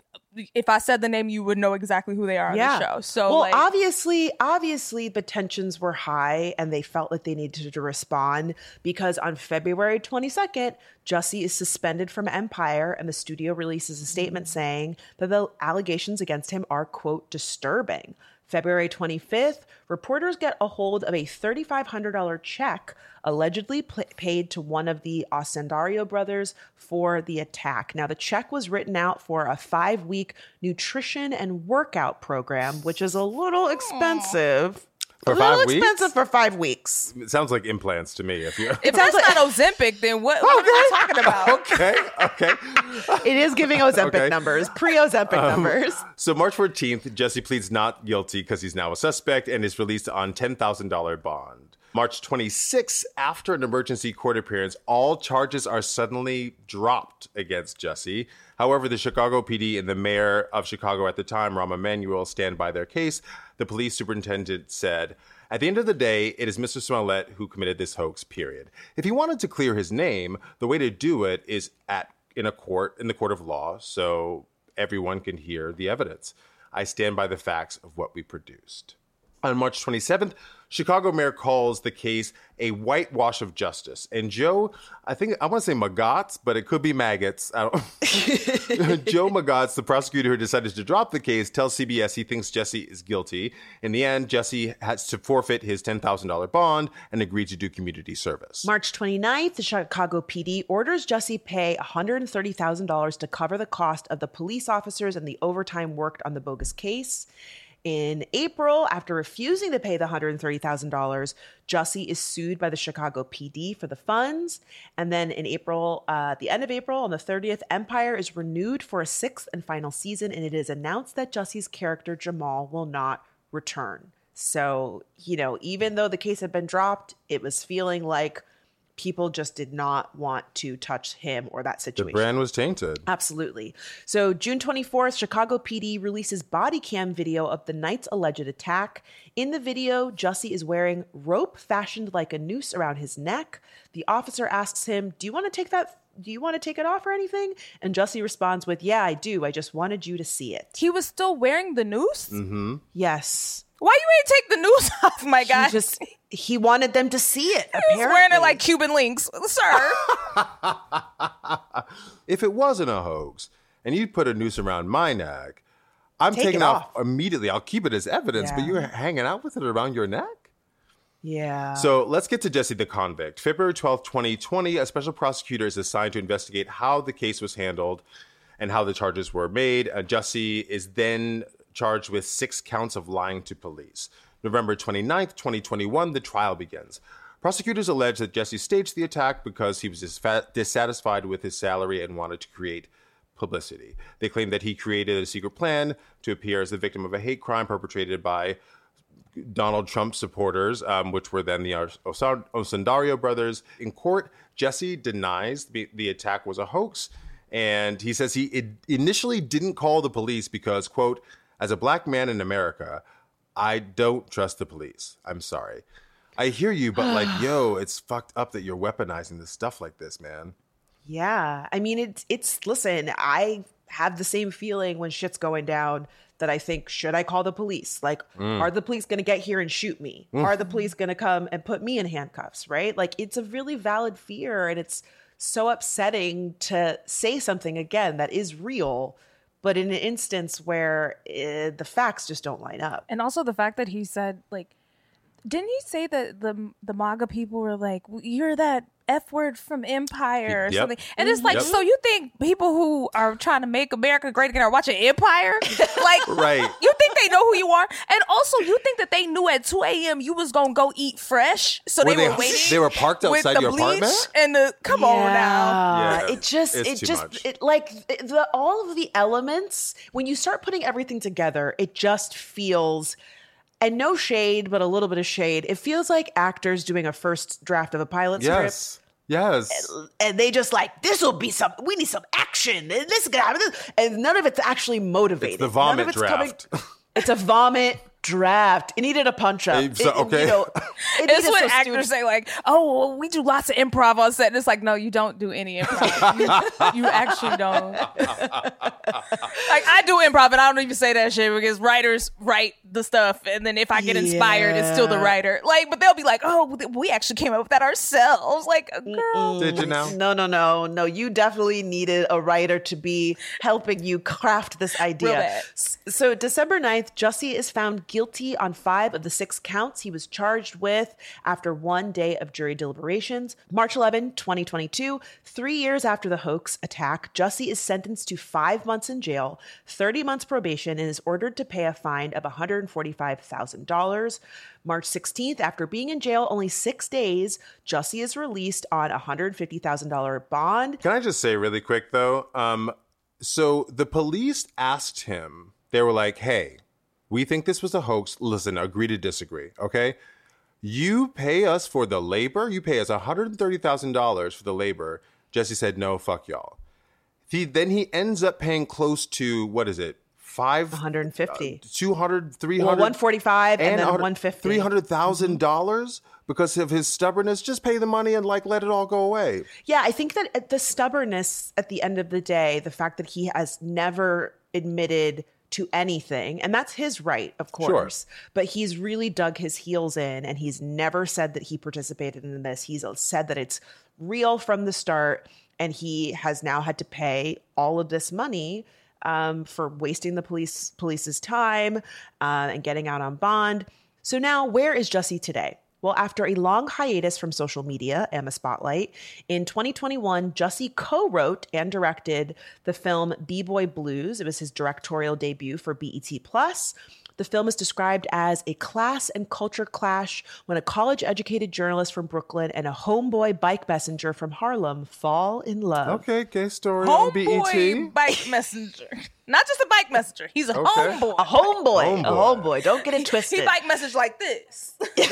Speaker 5: if I said the name, you would know exactly who they are
Speaker 4: yeah.
Speaker 5: on the show. So,
Speaker 4: well,
Speaker 5: like,
Speaker 4: obviously, obviously the tensions were high and they felt like they needed to respond because on February twenty-second, Jussie is suspended from Empire and the studio releases a statement saying that the allegations against him are, quote, disturbing. February twenty-fifth, reporters get a hold of a three thousand five hundred dollars check allegedly pl- paid to one of the Osundario brothers for the attack. Now, the check was written out for a five-week nutrition and workout program, which is a little expensive.
Speaker 3: For
Speaker 4: a little
Speaker 3: five weeks?
Speaker 4: expensive for five weeks.
Speaker 3: It sounds like implants to me. If you
Speaker 5: if that's not Ozempic, then what, what are we talking about?
Speaker 3: okay, okay.
Speaker 4: It is giving Ozempic
Speaker 3: Okay.
Speaker 4: numbers, pre-Ozempic
Speaker 3: Um,
Speaker 4: numbers.
Speaker 3: So March fourteenth, Jussie pleads not guilty because he's now a suspect and is released on ten thousand dollars bond. March twenty-sixth, after an emergency court appearance, all charges are suddenly dropped against Jussie. However, the Chicago P D and the mayor of Chicago at the time, Rahm Emanuel, stand by their case. The police superintendent said, at the end of the day, it is Mister Smollett who committed this hoax, period. If he wanted to clear his name, the way to do it is at in a court, in the court of law, so everyone can hear the evidence. I stand by the facts of what we produced. On March twenty-seventh, Chicago mayor calls the case a whitewash of justice. And Joe, I think, I want to say Magotz, but it could be maggots. I don't Joe Magotz, the prosecutor who decided to drop the case, tells C B S he thinks Jussie is guilty. In the end, Jussie has to forfeit his ten thousand dollars bond and agree to do community service.
Speaker 4: March twenty-ninth, the Chicago P D orders Jussie pay one hundred thirty thousand dollars to cover the cost of the police officers and the overtime worked on the bogus case. In April, after refusing to pay the one hundred thirty thousand dollars, Jussie is sued by the Chicago P D for the funds. And then in April, uh, at the end of April, on the thirtieth, Empire is renewed for a sixth and final season, and it is announced that Jussie's character, Jamal, will not return. So, you know, even though the case had been dropped, it was feeling like people just did not want to touch him or that situation.
Speaker 3: The brand was tainted.
Speaker 4: Absolutely. So June twenty-fourth, Chicago P D releases body cam video of the night's alleged attack. In the video, Jussie is wearing rope fashioned like a noose around his neck. The officer asks him, do you want to take that? Do you want to take it off or anything? And Jussie responds with, yeah, I do. I just wanted you to see it.
Speaker 5: He was still wearing the noose?
Speaker 3: Mm-hmm.
Speaker 4: Yes.
Speaker 5: Why you ain't take the noose off, my guy?
Speaker 4: He just, he wanted them to see it,
Speaker 5: He
Speaker 4: apparently.
Speaker 5: was wearing it like Cuban links. Sir.
Speaker 3: If it wasn't a hoax and you put a noose around my neck, I'm
Speaker 4: Take
Speaker 3: taking
Speaker 4: it
Speaker 3: off.
Speaker 4: off.
Speaker 3: immediately. I'll keep it as evidence, but
Speaker 4: Yeah.
Speaker 3: you're hanging out with it around your neck?
Speaker 4: Yeah.
Speaker 3: So let's get to Jussie the convict. February twelfth, twenty twenty, a special prosecutor is assigned to investigate how the case was handled and how the charges were made. Uh, Jussie is then charged with six counts of lying to police. November twenty-ninth, twenty twenty-one, the trial begins. Prosecutors allege that Jussie staged the attack because he was disfa- dissatisfied with his salary and wanted to create publicity. They claim that he created a secret plan to appear as the victim of a hate crime perpetrated by Donald Trump supporters, um, which were then the Osundario brothers. In court, Jussie denies the, the attack was a hoax, and he says he initially didn't call the police because, quote, as a black man in America, I don't trust the police. I'm sorry. I hear you, but like, yo, it's fucked up that you're weaponizing this stuff like this, man.
Speaker 4: Yeah. I mean, it's, it's, listen, I have the same feeling when shit's going down that I think, should I call the police? Like,
Speaker 3: Mm.
Speaker 4: are the police going to get here and shoot me?
Speaker 3: Mm.
Speaker 4: Are the police going to come and put me in handcuffs, right? Like, it's a really valid fear, and it's so upsetting to say something, again, that is real, but in an instance where uh, the facts just don't line up.
Speaker 5: And also the fact that he said, like, didn't he say that the the MAGA people were like, you're that F word from Empire or
Speaker 3: Yep.
Speaker 5: something? And it's like,
Speaker 3: Yep.
Speaker 5: so you think people who are trying to make America great again are watching Empire? Like,
Speaker 3: Right.
Speaker 5: you think they know who you are? And also, you think that they knew at two a.m. you was going to go eat fresh? So
Speaker 3: Were
Speaker 5: they,
Speaker 3: they-
Speaker 5: were waiting.
Speaker 3: they were parked
Speaker 5: with
Speaker 3: outside
Speaker 5: the
Speaker 3: your
Speaker 5: bleach
Speaker 3: apartment?
Speaker 5: And the, come on now.
Speaker 3: Yeah,
Speaker 4: It just,
Speaker 3: it's
Speaker 4: it
Speaker 3: too
Speaker 4: just,
Speaker 3: much.
Speaker 4: it like it- the all of the elements, when you start putting everything together, it just feels, and no shade, but a little bit of shade. It feels like actors doing a first draft of a pilot script.
Speaker 3: Yes. Yes.
Speaker 4: And they just like, this will be some, we need some action. And this is gonna happen. And none of it's actually motivated.
Speaker 3: It's the vomit
Speaker 4: None of it's coming-
Speaker 3: draft.
Speaker 4: It's a vomit draft. It needed a punch up.
Speaker 3: So,
Speaker 4: It-
Speaker 3: okay.
Speaker 4: you know, it
Speaker 5: It's
Speaker 4: needed
Speaker 5: when
Speaker 4: some
Speaker 5: actors
Speaker 4: students-
Speaker 5: say like, "Oh, well, we do lots of improv on set." And it's like, no, you don't do any improv. you, you actually don't. Like I do improv, and I don't even say that shit because writers write the stuff, and then if I get inspired, it's still the
Speaker 4: Yeah.
Speaker 5: writer. Like, but they'll be like, "Oh, we actually came up with that ourselves." Like, girl,
Speaker 3: Did you now?
Speaker 4: No, no, no, no. You definitely needed a writer to be helping you craft this
Speaker 5: Real
Speaker 4: idea.
Speaker 5: bad.
Speaker 4: S- So December ninth, Jussie is found guilty on five of the six counts he was charged with after one day of jury deliberations. March eleventh, twenty twenty-two, three years after the hoax attack, Jussie is sentenced to five months in jail, thirty months probation, and is ordered to pay a fine of one hundred forty-five thousand dollars. March sixteenth, after being in jail only six days, Jussie is released on a one hundred fifty thousand dollars bond.
Speaker 3: Can I just say really quick though? Um, so the police asked him, they were like, hey, we think this was a hoax. Listen, agree to disagree, okay? You pay us for the labor. You pay us one hundred thirty thousand dollars for the labor. Jussie said, no, fuck y'all. He, then he ends up paying close to, what is it? Five,
Speaker 4: one hundred fifty.
Speaker 3: uh, two hundred, three
Speaker 4: Well,
Speaker 3: hundred.
Speaker 4: one forty-five and then one hundred fifty.
Speaker 3: three hundred thousand dollars because of his stubbornness. Just pay the money and like let it all go away.
Speaker 4: Yeah, I think that at the stubbornness at the end of the day, the fact that he has never admitted to anything, and that's his right, of course, but he's really dug his heels in and he's never said that he participated in this. He's said that it's real from the start, and he has now had to pay all of this money um, for wasting the police police's time uh, and getting out on bond. So now, where is Jussie today? Well, after a long hiatus from social media and the spotlight, in twenty twenty-one, Jussie co-wrote and directed the film B-Boy Blues. It was his directorial debut for B E T Plus. The film is described as a class and culture clash when a college-educated journalist from Brooklyn and a homeboy bike messenger from Harlem fall in love.
Speaker 3: Okay, gay story on B E T.
Speaker 5: homeboy bike messenger, not just a bike messenger. He's a
Speaker 3: Okay.
Speaker 5: homeboy.
Speaker 4: A homeboy,
Speaker 3: Homeboy.
Speaker 4: a homeboy. Don't get it twisted.
Speaker 5: He bike message like this.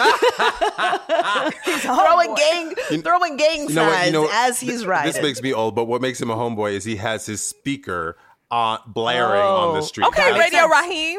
Speaker 4: throwing gang, throwing gang
Speaker 3: You know what?
Speaker 4: signs
Speaker 3: You know,
Speaker 4: as he's
Speaker 3: th-
Speaker 4: riding.
Speaker 3: This makes me old, but what makes him a homeboy is he has his speaker uh, blaring on the street.
Speaker 5: Okay,
Speaker 3: That's-
Speaker 5: Radio Raheem.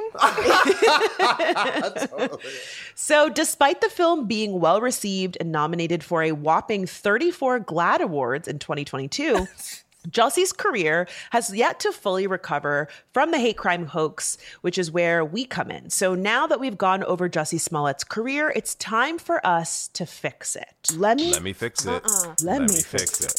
Speaker 4: So, despite the film being well received and nominated for a whopping thirty-four GLAAD Awards in twenty twenty-two, Jussie's career has yet to fully recover from the hate crime hoax, which is where we come in. So now that we've gone over Jussie Smollett's career, it's time for us to fix it. Let me
Speaker 3: Let me fix it.
Speaker 4: Let me fix it.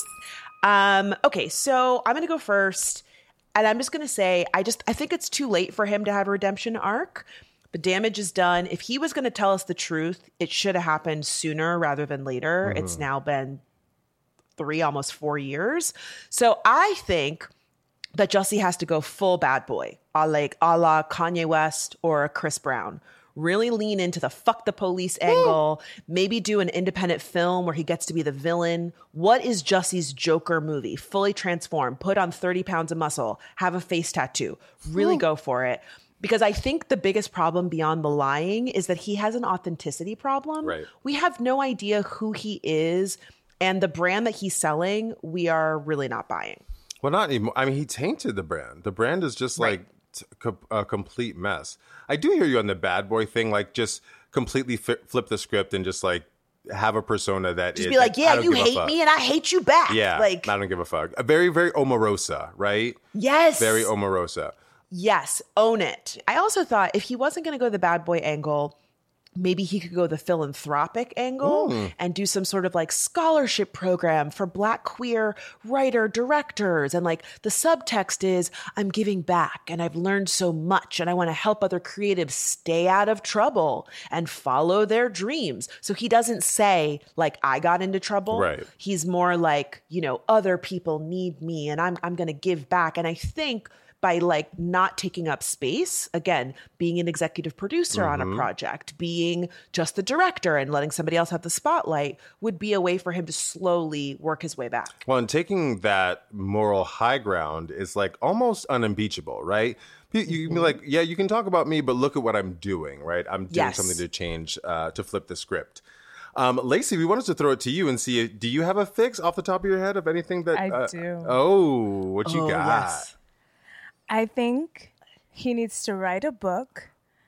Speaker 4: Um, okay, so I'm gonna go first, and I'm just gonna say I just I think it's too late for him to have a redemption arc. The damage is done. If he was gonna tell us the truth, it should have happened sooner rather than later.
Speaker 3: Mm-hmm.
Speaker 4: It's now been three, almost four years. So I think that Jussie has to go full bad boy, a like a la Kanye West or Chris Brown. Really lean into the fuck the police angle. Maybe do an independent film where he gets to be the villain. What is Jussie's Joker movie? Fully transform, put on thirty pounds of muscle, have a face tattoo. Really go for it. Because I think the biggest problem beyond the lying is that he has an authenticity problem.
Speaker 3: Right.
Speaker 4: We have no idea who he is. And the brand that he's selling, we are really not buying.
Speaker 3: Well, not anymore. I mean, he tainted the brand. The brand is just like t- co- a complete mess. I do hear you on the bad boy thing, like just completely fi- flip the script and just like have a persona that
Speaker 4: Just
Speaker 3: is,
Speaker 4: be like,
Speaker 3: I
Speaker 4: yeah,
Speaker 3: don't
Speaker 4: you
Speaker 3: give a
Speaker 4: hate
Speaker 3: fuck.
Speaker 4: me and I hate you back.
Speaker 3: Yeah,
Speaker 4: Like,
Speaker 3: I don't give a fuck. A very, very Omarosa, right?
Speaker 4: yes.
Speaker 3: Very Omarosa.
Speaker 4: Yes, own it. I also thought if he wasn't going to go the bad boy angle, maybe he could go the philanthropic angle
Speaker 3: Mm.
Speaker 4: and do some sort of like scholarship program for Black queer writer directors. And like the subtext is, I'm giving back and I've learned so much and I want to help other creatives stay out of trouble and follow their dreams. So he doesn't say like, I got into trouble.
Speaker 3: Right.
Speaker 4: He's more like, you know, other people need me and I'm, I'm going to give back. And I think by like not taking up space, again, being an executive producer on a project, being just the director and letting somebody else have the spotlight would be a way for him to slowly work his way back.
Speaker 3: Well, and taking that moral high ground is like almost unimpeachable, right? You, you can be like, yeah, you can talk about me, but look at what I'm doing, right? I'm doing
Speaker 4: Yes.
Speaker 3: something to change, uh, to flip the script. Um, Lacey, we wanted to throw it to you and see, do you have a fix off the top of your head of anything that?
Speaker 5: I
Speaker 3: uh,
Speaker 5: do.
Speaker 3: Oh, what you
Speaker 4: Oh,
Speaker 3: got?
Speaker 4: yes.
Speaker 5: I think he needs to write a book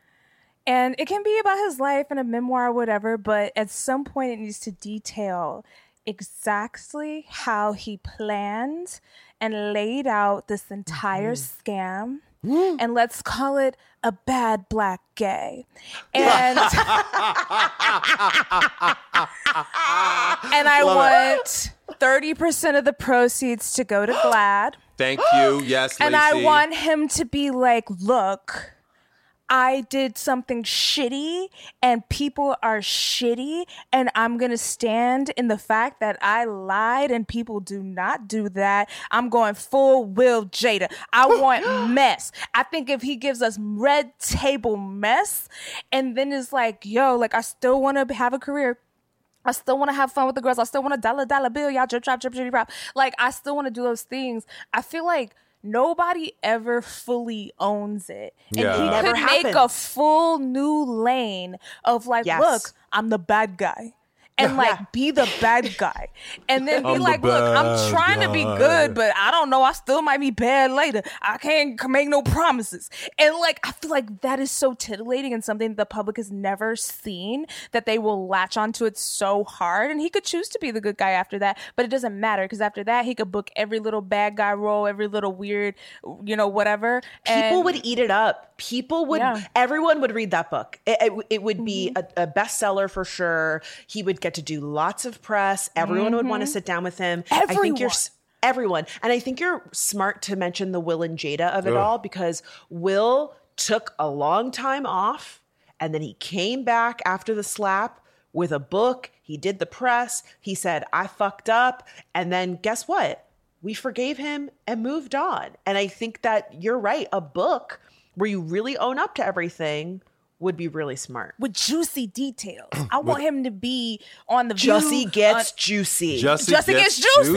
Speaker 5: And it can be about his life and a memoir or whatever, but at some point it needs to detail exactly how he planned and laid out this entire mm-hmm. scam. Mm. And let's call it a bad black gay. And, and I Love want it. thirty percent of the proceeds to go to GLAAD.
Speaker 3: Thank you. Yes,
Speaker 5: and
Speaker 3: Lacey.
Speaker 5: I want him to be like, look, I did something shitty and people are shitty, and I'm going to stand in the fact that I lied and people do not do that. I'm going full Will Jada. I want mess. I think if he gives us red table mess and then it's like, yo, like I still want to have a career. I still want to have fun with the girls. I still want to dollar dollar bill. Y'all drip, drop, drip, drip, drop. Like I still want to do those things. I feel like nobody ever fully owns it. And
Speaker 3: yeah.
Speaker 5: he
Speaker 4: Never
Speaker 5: could
Speaker 4: happens.
Speaker 5: make a full new lane of like,
Speaker 4: yes.
Speaker 5: look, I'm the bad guy. And like
Speaker 4: yeah.
Speaker 5: be the bad guy. And then be
Speaker 3: I'm
Speaker 5: like, look, I'm trying
Speaker 3: guy.
Speaker 5: to be good, but I don't know. I still might be bad later. I can't make no promises. And like, I feel like that is so titillating and something the public has never seen, that they will latch onto it so hard. And he could choose to be the good guy after that, but it doesn't matter because after that, he could book every little bad guy role, every little weird, you know, whatever.
Speaker 4: People
Speaker 5: and,
Speaker 4: would eat it up. People would,
Speaker 5: yeah.
Speaker 4: everyone would read that book. It, it, it would be mm-hmm. a, a bestseller for sure. He would get to do lots of press. Everyone mm-hmm. would want to sit down with him.
Speaker 5: Everyone.
Speaker 4: I think you're everyone. And I think you're smart to mention the Will and Jada of it Ugh. all, because Will took a long time off and then he came back after the slap with a book. He did the press. He said, I fucked up. And then guess what? We forgave him and moved on. And I think that you're right. A book where you really own up to everything would be really smart.
Speaker 5: With juicy details. I want him to be on the
Speaker 4: Jussie
Speaker 5: View,
Speaker 4: gets
Speaker 5: uh,
Speaker 4: juicy.
Speaker 3: Jussie,
Speaker 5: Jussie
Speaker 3: gets,
Speaker 5: gets juicy.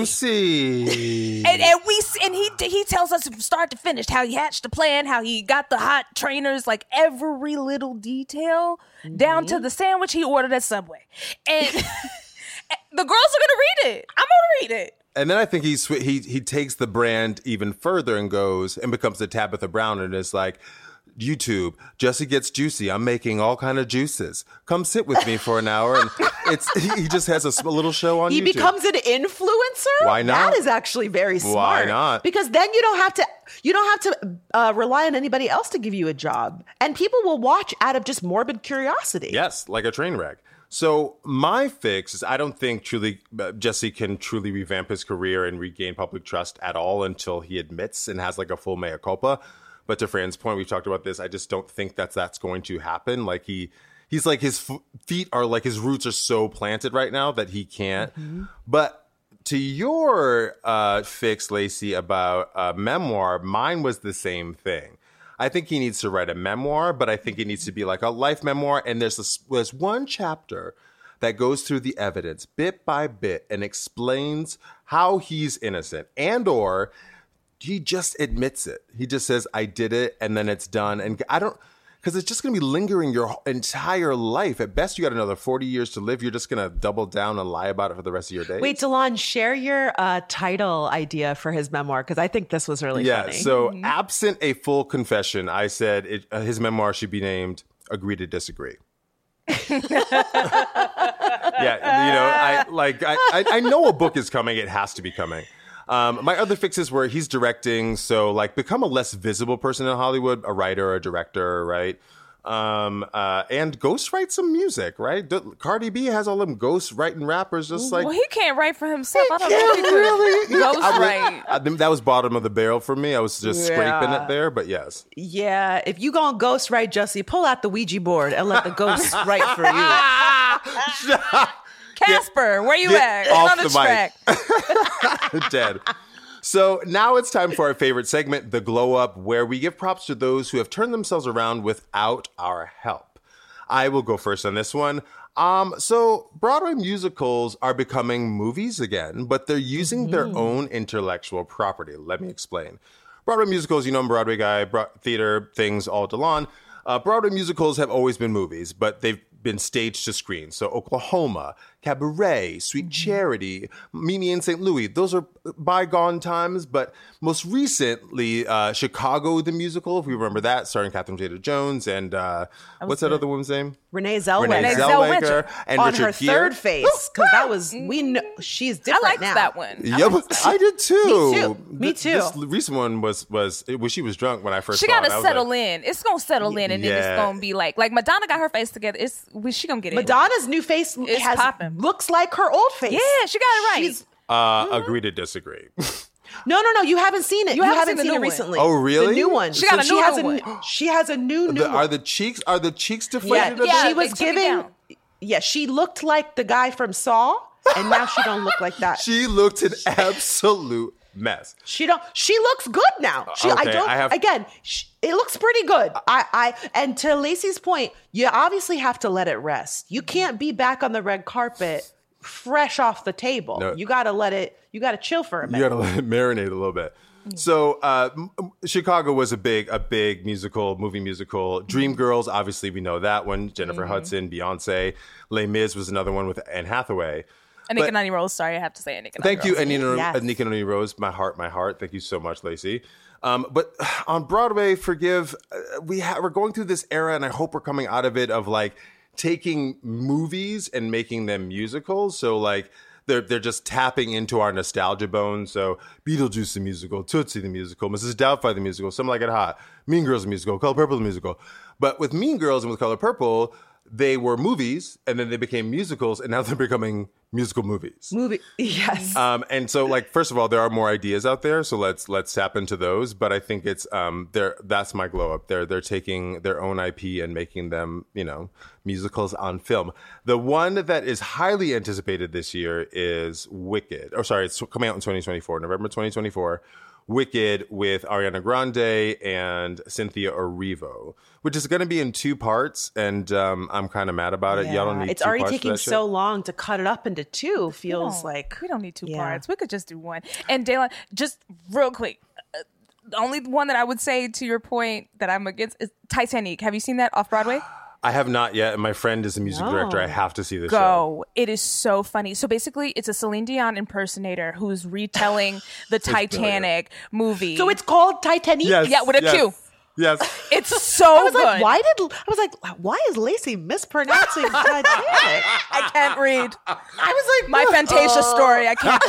Speaker 3: juicy.
Speaker 5: and, and we and he he tells us from start to finish how he hatched the plan, how he got the hot trainers, like every little detail mm-hmm. down to the sandwich he ordered at Subway. And the girls are gonna read it. I'm gonna read it.
Speaker 3: And then I think he's, he he takes the brand even further and goes and becomes a Tabitha Brown and is like, YouTube, Jussie gets juicy. I'm making all kind of juices. Come sit with me for an hour. And it's he just has a little show on
Speaker 4: he
Speaker 3: YouTube.
Speaker 4: He becomes an influencer?
Speaker 3: Why not?
Speaker 4: That is actually very smart.
Speaker 3: Why not?
Speaker 4: Because then you don't have to you don't have to uh, rely on anybody else to give you a job. And people will watch out of just morbid curiosity.
Speaker 3: Yes, like a train wreck. So my fix is I don't think truly uh, Jussie can truly revamp his career and regain public trust at all until he admits and has like a full mea culpa. But to Fran's point, we've talked about this. I just don't think that's that's going to happen. Like he, he's like his f- feet are like his roots are so planted right now that he can't. Mm-hmm. But to your uh, fix, Lacey, about a memoir, mine was the same thing. I think he needs to write a memoir, but I think it needs to be like a life memoir. And there's this, there's one chapter that goes through the evidence bit by bit and explains how he's innocent and or he just admits it. He just says, I did it, and then it's done. And I don't, because it's just going to be lingering your entire life. At best, you got another forty years to live. You're just going to double down and lie about it for the rest of your days.
Speaker 4: Wait, Delon, share your uh, title idea for his memoir, because I think this was really
Speaker 3: yeah,
Speaker 4: funny.
Speaker 3: Yeah, so mm-hmm. absent a full confession, I said it, uh, his memoir should be named Agree to Disagree. yeah, you know, I like I, I, I know a book is coming. It has to be coming. Um, my other fixes were he's directing, so like become a less visible person in Hollywood, a writer or a director, right? Um, uh, and ghostwrite some music, right? D- Cardi B has all them ghost writing rappers, just like
Speaker 5: well, he can't write for himself. I don't
Speaker 3: yeah,
Speaker 5: know if he could
Speaker 3: really.
Speaker 5: ghost
Speaker 3: I
Speaker 5: write.
Speaker 3: I think that was bottom of the barrel for me. I was just
Speaker 4: Yeah.
Speaker 3: scraping it there, but yes.
Speaker 4: Yeah, if you gonna ghost write Jussie, pull out the Ouija board and let the ghost write for you.
Speaker 5: Casper, where you
Speaker 3: Get
Speaker 5: at?
Speaker 3: off
Speaker 5: On the,
Speaker 3: the
Speaker 5: track.
Speaker 3: Dead. So now it's time for our favorite segment, The Glow Up, where we give props to those who have turned themselves around without our help. I will go first on this one. Um, so Broadway musicals are becoming movies again, but they're using mm-hmm. their own intellectual property. Let me explain. Broadway musicals, you know I'm a Broadway guy, bro- theater, things, all Delon. Uh, Broadway musicals have always been movies, but they've been staged to screen. So Oklahoma, Cabaret, Sweet
Speaker 4: Mm-hmm.
Speaker 3: Charity, Meet Me in Saint Louis. Those are bygone times, but most recently, uh, Chicago the musical, if we remember that, starring Catherine Zeta-Jones and uh, what's that other woman's name?
Speaker 4: Renee Zellweger.
Speaker 3: Renee
Speaker 5: Zellweger.
Speaker 3: Zellweger and
Speaker 4: on
Speaker 3: Richard
Speaker 4: her
Speaker 3: Gere.
Speaker 4: third face, because that was we know she's
Speaker 5: I
Speaker 4: different
Speaker 5: liked
Speaker 4: now.
Speaker 5: that one. I
Speaker 3: Yep,
Speaker 5: liked that.
Speaker 3: I did too.
Speaker 4: Me too. Me
Speaker 3: Th-
Speaker 4: too.
Speaker 3: This recent one was was it was she was drunk when I first
Speaker 5: She
Speaker 3: saw it.
Speaker 5: gotta
Speaker 3: I was
Speaker 5: settle
Speaker 3: like,
Speaker 5: in. It's gonna settle in, and then
Speaker 3: Yeah.
Speaker 5: it's gonna be like like Madonna got her face together. It's we, she gonna get it.
Speaker 4: Madonna's new face
Speaker 5: It's
Speaker 4: has
Speaker 5: poppin'.
Speaker 4: looks like her old face.
Speaker 5: Yeah, she got it right.
Speaker 4: She's-
Speaker 3: Uh, agree to disagree.
Speaker 4: no, no, no. You haven't seen it. You,
Speaker 5: haven't
Speaker 4: haven't,
Speaker 5: seen the
Speaker 4: seen,
Speaker 5: new
Speaker 4: it
Speaker 5: one.
Speaker 4: recently.
Speaker 3: Oh, really?
Speaker 4: The new one.
Speaker 5: She got a
Speaker 4: she
Speaker 5: new
Speaker 4: has
Speaker 5: new
Speaker 4: a, she has a new new
Speaker 3: The-
Speaker 4: one.
Speaker 3: are the cheeks are the cheeks
Speaker 4: yeah,
Speaker 3: deflated? a
Speaker 5: yeah,
Speaker 3: bit?
Speaker 4: she was
Speaker 5: they took it
Speaker 4: giving.
Speaker 5: down.
Speaker 4: Yeah, she looked like the guy from Saw, and now she don't look like that.
Speaker 3: She looked an absolute mess.
Speaker 4: She don't. She looks good now. She. I
Speaker 3: Okay,
Speaker 4: don't.
Speaker 3: I have-
Speaker 4: again, sh it looks pretty good. I. I. And to Lacey's point, you obviously have to let it rest. You can't be back on the red carpet, fresh off the table.
Speaker 3: No.
Speaker 4: You got to let it. You got to chill for a minute.
Speaker 3: You gotta let it marinate a little bit. So, uh, m- Chicago was a big, a big musical, movie musical. Dreamgirls, obviously, we know that one. Jennifer Hudson, Beyonce. Les Mis was another one with Anne Hathaway.
Speaker 5: Anika
Speaker 3: but-
Speaker 5: Noni Rose. Sorry, I have to say Anika Noni
Speaker 3: Thank you,
Speaker 5: Rose.
Speaker 3: Anina,
Speaker 4: Yes.
Speaker 3: Anika Noni Rose. My heart, my heart. Thank you so much, Lacey. Um, but on Broadway, forgive, uh, we ha- we're going through this era, and I hope we're coming out of it of like taking movies and making them musicals. So like they're they're just tapping into our nostalgia bones. So Beetlejuice the musical, Tootsie the musical, Missus Doubtfire the musical, Something Like It Hot, Mean Girls the musical, Color Purple the musical. But with Mean Girls and with Color Purple, they were movies, and then they became musicals, and now they're becoming musical movies.
Speaker 4: Movie. Yes.
Speaker 3: Um, and so, like, first of all, there are more ideas out there, so let's let's tap into those. But I think it's um, they're that's my glow up. They're they're taking their own I P and making them, you know, musicals on film. The one that is highly anticipated this year is Wicked. Oh, sorry, it's coming out in twenty twenty-four, November twenty twenty-four. Wicked with Ariana Grande and Cynthia Erivo, which is going to be in two parts, and um, I'm kind of mad about it. Y'all don't need
Speaker 4: it's
Speaker 3: two
Speaker 4: already
Speaker 3: parts for
Speaker 4: taking
Speaker 3: that shit?
Speaker 4: so long to cut it up into two.
Speaker 5: We
Speaker 4: Feels
Speaker 5: don't-
Speaker 4: like
Speaker 5: we don't need two
Speaker 4: Yeah.
Speaker 5: parts. We could just do one. And Daylan, just real quick, uh, the only one that I would say to your point that I'm against is Titanic. Have you seen that off Broadway?
Speaker 3: I have not yet, and my friend is a music
Speaker 4: No.
Speaker 3: director. I have to see this show.
Speaker 5: Go. It is so funny. So basically, it's a Celine Dion impersonator who's retelling the Titanic movie.
Speaker 4: So it's called Titanic.
Speaker 3: Yes,
Speaker 5: Yeah, with a
Speaker 3: yes,
Speaker 5: Q.
Speaker 3: Yes.
Speaker 5: It's so
Speaker 4: I was
Speaker 5: good.
Speaker 4: like, why did I was like, why is Lacey mispronouncing Titanic?
Speaker 5: I can't read.
Speaker 4: I was like,
Speaker 5: My Fantasia story. I can't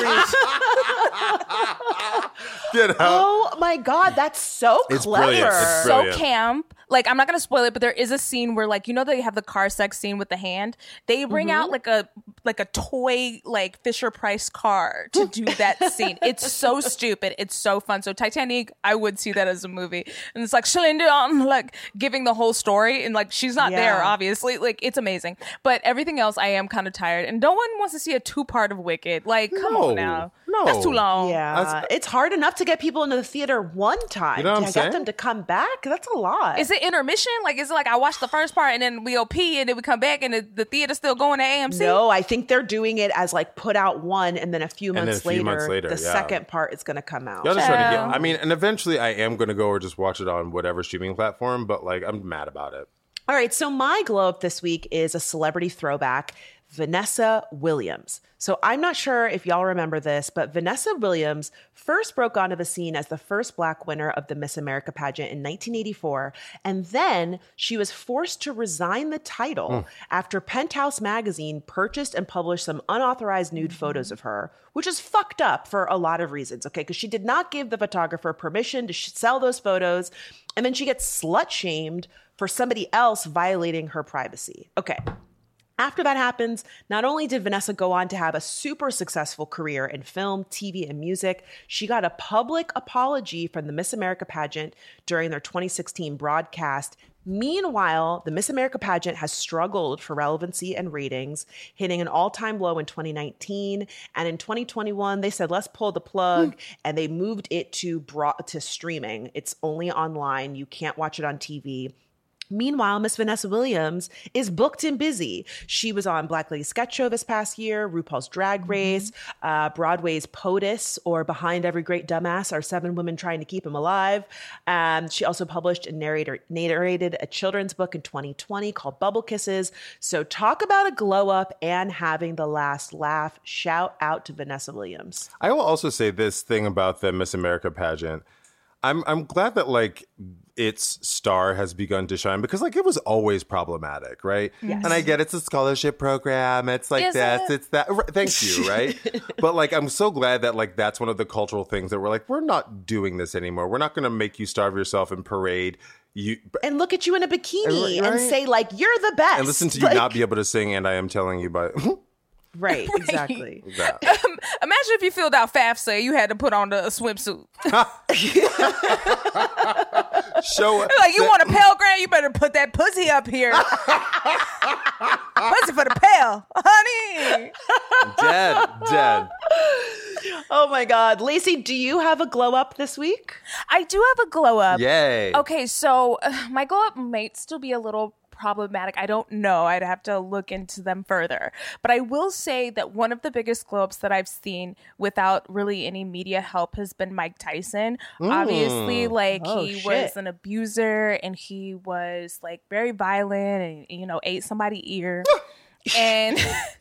Speaker 5: read.
Speaker 3: Get out.
Speaker 4: oh my god, that's so
Speaker 3: It's
Speaker 4: clever.
Speaker 3: brilliant. It's
Speaker 5: So
Speaker 3: brilliant.
Speaker 5: camp. Like, I'm not gonna spoil it, but there is a scene where, like, you know, they have the car sex scene with the hand. They bring out like a like a toy like Fisher Price car to do that scene. It's so stupid. It's so fun. So Titanic, I would see that as a movie, and it's like Celine Dion like giving the whole story, and like she's not there,
Speaker 4: Yeah.
Speaker 5: obviously. Like, it's amazing. But everything else, I am kind of tired, and no one wants to see a two part of Wicked. Like, come
Speaker 3: No.
Speaker 5: on now,
Speaker 3: No.
Speaker 5: that's too long.
Speaker 4: Yeah,
Speaker 3: That's-
Speaker 4: it's hard enough to get people into the theater one time.
Speaker 3: You know what
Speaker 4: to
Speaker 3: I'm
Speaker 4: get
Speaker 3: saying?
Speaker 4: them to come back, that's a lot.
Speaker 5: Is it intermission? Like, is it like I watch the first part and then we go pee and then we come back and the, the theater's still going to A M C?
Speaker 4: No, I think they're doing it as like put out one, and then a few
Speaker 3: then
Speaker 4: months,
Speaker 3: a few
Speaker 4: later,
Speaker 3: months later,
Speaker 4: the
Speaker 3: yeah.
Speaker 4: second part is going to come out.
Speaker 3: Y'all just trying to get.
Speaker 5: Yeah.
Speaker 3: I mean, and eventually I am going to go or just watch it on whatever streaming platform. But like, I'm mad about it.
Speaker 4: All right, so my glow up this week is a celebrity throwback, Vanessa Williams. So I'm not sure if y'all remember this, but Vanessa Williams first broke onto the scene as the first Black winner of the Miss America pageant in nineteen eighty-four. And then she was forced to resign the title after Penthouse magazine purchased and published some unauthorized nude photos of her, which is fucked up for a lot of reasons, okay? Because she did not give the photographer permission to sh- sell those photos. And then she gets slut shamed for somebody else violating her privacy. Okay. After that happens, not only did Vanessa go on to have a super successful career in film, T V, and music, she got a public apology from the Miss America pageant during their twenty sixteen broadcast. Meanwhile, the Miss America pageant has struggled for relevancy and ratings, hitting an all-time low in twenty nineteen. And in twenty twenty-one, they said, let's pull the plug, and they moved it to broad- to streaming. It's only online. You can't watch it on T V. Meanwhile, Miss Vanessa Williams is booked and busy. She was on Black Lady Sketch Show this past year, RuPaul's Drag Race, mm-hmm. uh, Broadway's POTUS, or Behind Every Great Dumbass Are Seven Women Trying to Keep Him Alive. Um, she also published and narrator, narrated a children's book in twenty twenty called Bubble Kisses. So talk about a glow up and having the last laugh. Shout out to Vanessa Williams.
Speaker 3: I will also say this thing about the Miss America pageant. I'm I'm glad that like its star has begun to shine because like it was always problematic, right?
Speaker 4: Yes.
Speaker 3: And I get it's a scholarship program. It's like
Speaker 5: Is
Speaker 3: this,
Speaker 5: it?
Speaker 3: it's that. Thank you, right? But like I'm so glad that like that's one of the cultural things that we're like we're not doing this anymore. We're not going to make you starve yourself and parade you
Speaker 4: and look at you in a bikini
Speaker 3: right?
Speaker 4: and say like you're the best
Speaker 3: and listen to you
Speaker 4: like,
Speaker 3: not be able to sing. And I am telling you, but.
Speaker 4: Right, exactly.
Speaker 3: That.
Speaker 5: Um, imagine if you filled out FAFSA, you had to put on the, a swimsuit.
Speaker 3: Show it.
Speaker 5: Like, you want a Pell Grant? You better put that pussy up here. Pussy for the Pell, honey.
Speaker 3: Dead, dead.
Speaker 4: Oh my God. Lacey, do you have a glow up this week?
Speaker 5: I do have a glow up.
Speaker 3: Yay.
Speaker 5: Okay, so uh, my glow up might still be a little problematic. I don't know. I'd have to look into them further. But I will say that one of the biggest glow ups that I've seen without really any media help has been Mike Tyson. Mm. Obviously, like
Speaker 4: oh,
Speaker 5: he
Speaker 4: shit.
Speaker 5: was an abuser and he was like very violent and, you know, ate somebody's ear. and...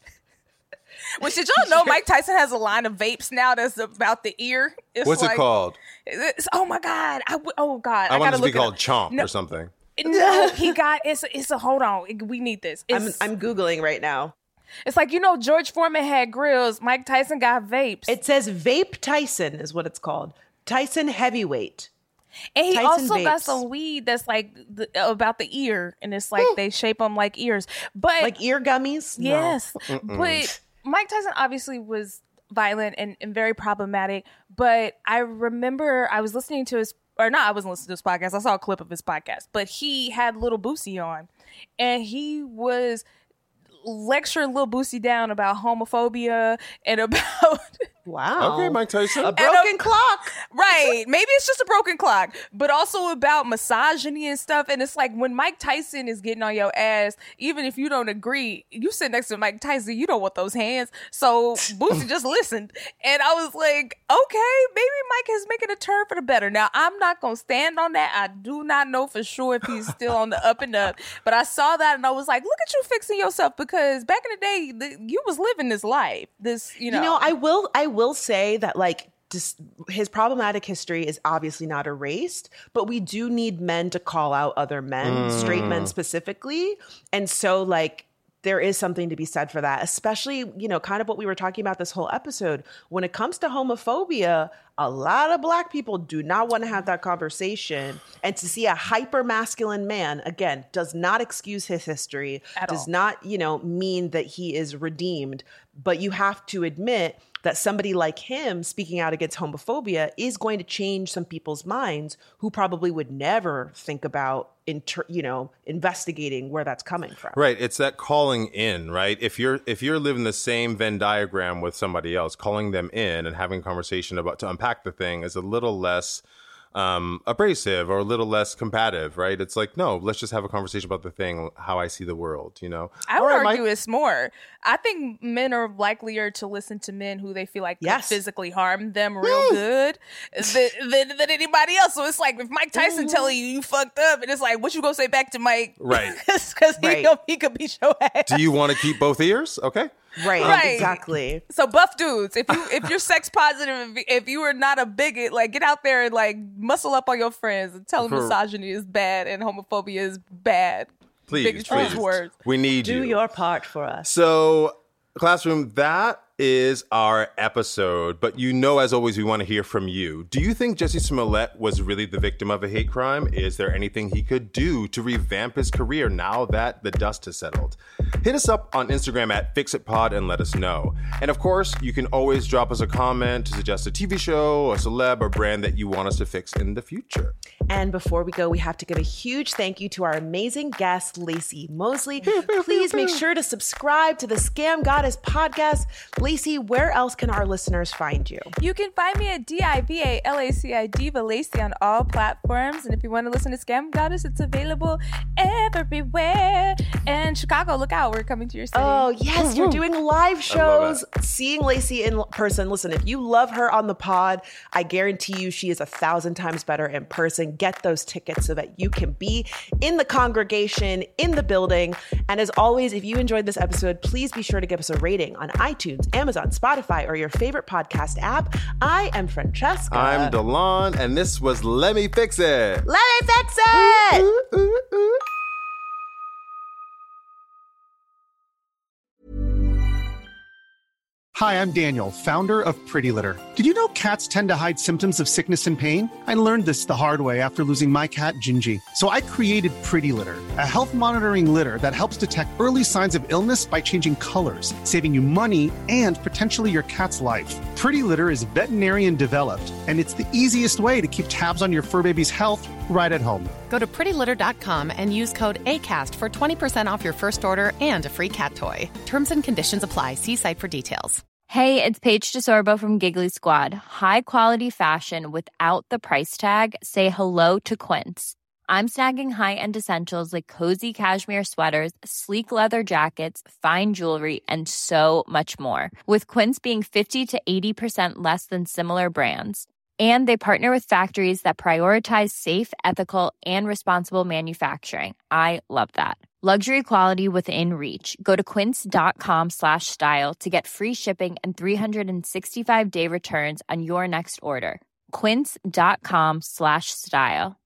Speaker 5: Which did y'all know Mike Tyson has a line of vapes now that's about the ear? It's
Speaker 3: What's
Speaker 5: like,
Speaker 3: it called?
Speaker 5: It's, oh my God. I, oh God.
Speaker 3: I,
Speaker 5: I
Speaker 3: want
Speaker 5: gotta
Speaker 3: it to be
Speaker 5: look it
Speaker 3: called
Speaker 5: up.
Speaker 3: Chomp
Speaker 5: No.
Speaker 3: or something.
Speaker 5: No, he got it's it's a hold on. We need this.
Speaker 4: I'm,
Speaker 5: It's,
Speaker 4: I'm Googling right now.
Speaker 5: it's like, you know, George Foreman had grills. Mike Tyson got vapes.
Speaker 4: It says Vape Tyson is what it's called. Tyson Heavyweight.
Speaker 5: and he
Speaker 4: Tyson
Speaker 5: also got
Speaker 4: vapes.
Speaker 5: some weed that's like the, about the ear. And it's like they shape them like ears. But
Speaker 4: Like ear gummies? No.
Speaker 5: yes. But Mike Tyson obviously was violent and, and very problematic. But I remember I was listening to his Or not, I wasn't listening to his podcast. I saw a clip of his podcast. But he had Lil Boosie on. And he was lecturing Lil Boosie down about homophobia and about...
Speaker 4: Wow.
Speaker 3: Okay, Mike Tyson.
Speaker 4: A broken clock.
Speaker 5: Right. Maybe it's just a broken clock. But also about misogyny and stuff. And it's like when Mike Tyson is getting on your ass, even if you don't agree, you sit next to Mike Tyson, you don't want those hands. So Boosie just listened. And I was like, okay, maybe Mike is making a turn for the better. Now, I'm not going to stand on that. I do not know for sure if he's still on the up and up. But I saw that and I was like, look at you fixing yourself, because back in the day, the, you was living this life. This, you know.
Speaker 4: You know, I will I will say that like just his problematic history is obviously not erased, but we do need men to call out other men,
Speaker 3: Mm.
Speaker 4: straight men specifically. And so like there is something to be said for that, especially, you know, kind of what we were talking about this whole episode. When it comes to homophobia, a lot of Black people do not want to have that conversation. And to see a hyper masculine man, again, does not excuse his history,
Speaker 5: At
Speaker 4: does
Speaker 5: all.
Speaker 4: not, you know, mean that he is redeemed. But you have to admit that somebody like him speaking out against homophobia is going to change some people's minds who probably would never think about, inter- you know, investigating where that's coming from.
Speaker 3: Right. It's that calling in, right? If you're if you're living the same Venn diagram with somebody else, calling them in and having a conversation about to unpack the thing is a little less um, abrasive or a little less combative, right? It's like, no, let's just have a conversation about the thing, how I see the world, you know?
Speaker 5: I would
Speaker 3: All right,
Speaker 5: argue
Speaker 3: Mike.
Speaker 5: it's more. I think men are likelier to listen to men who they feel like
Speaker 4: Yes.
Speaker 5: could physically harm them real good than, than, than anybody else. So it's like if Mike Tyson telling you you fucked up, and it's like, what you gonna say back to Mike?
Speaker 3: Right.
Speaker 5: Because he,
Speaker 4: Right.
Speaker 5: know he could beat your ass.
Speaker 3: Do you want to keep both ears? Okay.
Speaker 4: Right,
Speaker 5: Right.
Speaker 4: exactly.
Speaker 5: So buff dudes, if you if you're sex positive, if, if you are not a bigot, like get out there and like muscle up on your friends and tell them
Speaker 3: For-
Speaker 5: misogyny is bad and homophobia is bad.
Speaker 3: Please,
Speaker 5: Bigotry is
Speaker 3: please.
Speaker 5: worse.
Speaker 3: We need
Speaker 4: Do
Speaker 3: you.
Speaker 4: your part for us.
Speaker 3: So, Classroom, that is our episode. But you know, as always, we want to hear from you. Do you think Jussie Smollett was really the victim of a hate crime? Is there anything he could do to revamp his career now that the dust has settled? Hit us up on Instagram at FixItPod and let us know. And of course, you can always drop us a comment to suggest a T V show, a celeb, or brand that you want us to fix in the future.
Speaker 4: And before we go, we have to give a huge thank you to our amazing guest, Lacey Mosley. Please make sure to subscribe to the Scam Goddess podcast. Lacey Lacey, where else can our listeners find you?
Speaker 5: You can find me at D I V A L A C I Diva Lacey on all platforms. And if you want to listen to Scam Goddess, it's available everywhere. And Chicago, look out. We're coming to your city.
Speaker 4: Oh, yes. You're doing live shows. Seeing Lacey in person. Listen, if you love her on the pod, I guarantee you she is a thousand times better in person. Get those tickets so that you can be in the congregation, in the building. And as always, if you enjoyed this episode, please be sure to give us a rating on iTunes, Amazon, Spotify, or your favorite podcast app. I am Francesca.
Speaker 3: I'm Delon, and this was Let Me Fix It.
Speaker 4: Let me fix it!
Speaker 3: Ooh, ooh, ooh.
Speaker 9: Hi, I'm Daniel, founder of Pretty Litter. Did you know cats tend to hide symptoms of sickness and pain? I learned this the hard way after losing my cat, Gingy. So I created Pretty Litter, a health monitoring litter that helps detect early signs of illness by changing colors, saving you money and potentially your cat's life. Pretty Litter is veterinarian developed, and it's the easiest way to keep tabs on your fur baby's health right at home.
Speaker 10: Go to pretty litter dot com and use code ACAST for twenty percent off your first order and a free cat toy. Terms and conditions apply. See site for details.
Speaker 11: Hey, it's Paige DeSorbo from Giggly Squad. High quality fashion without the price tag. Say hello to Quince. I'm snagging high-end essentials like cozy cashmere sweaters, sleek leather jackets, fine jewelry, and so much more. With Quince being fifty to eighty percent less than similar brands. And they partner with factories that prioritize safe, ethical, and responsible manufacturing. I love that. Luxury quality within reach. Go to quince.com slash style to get free shipping and three sixty-five day returns on your next order. Quince.com slash style.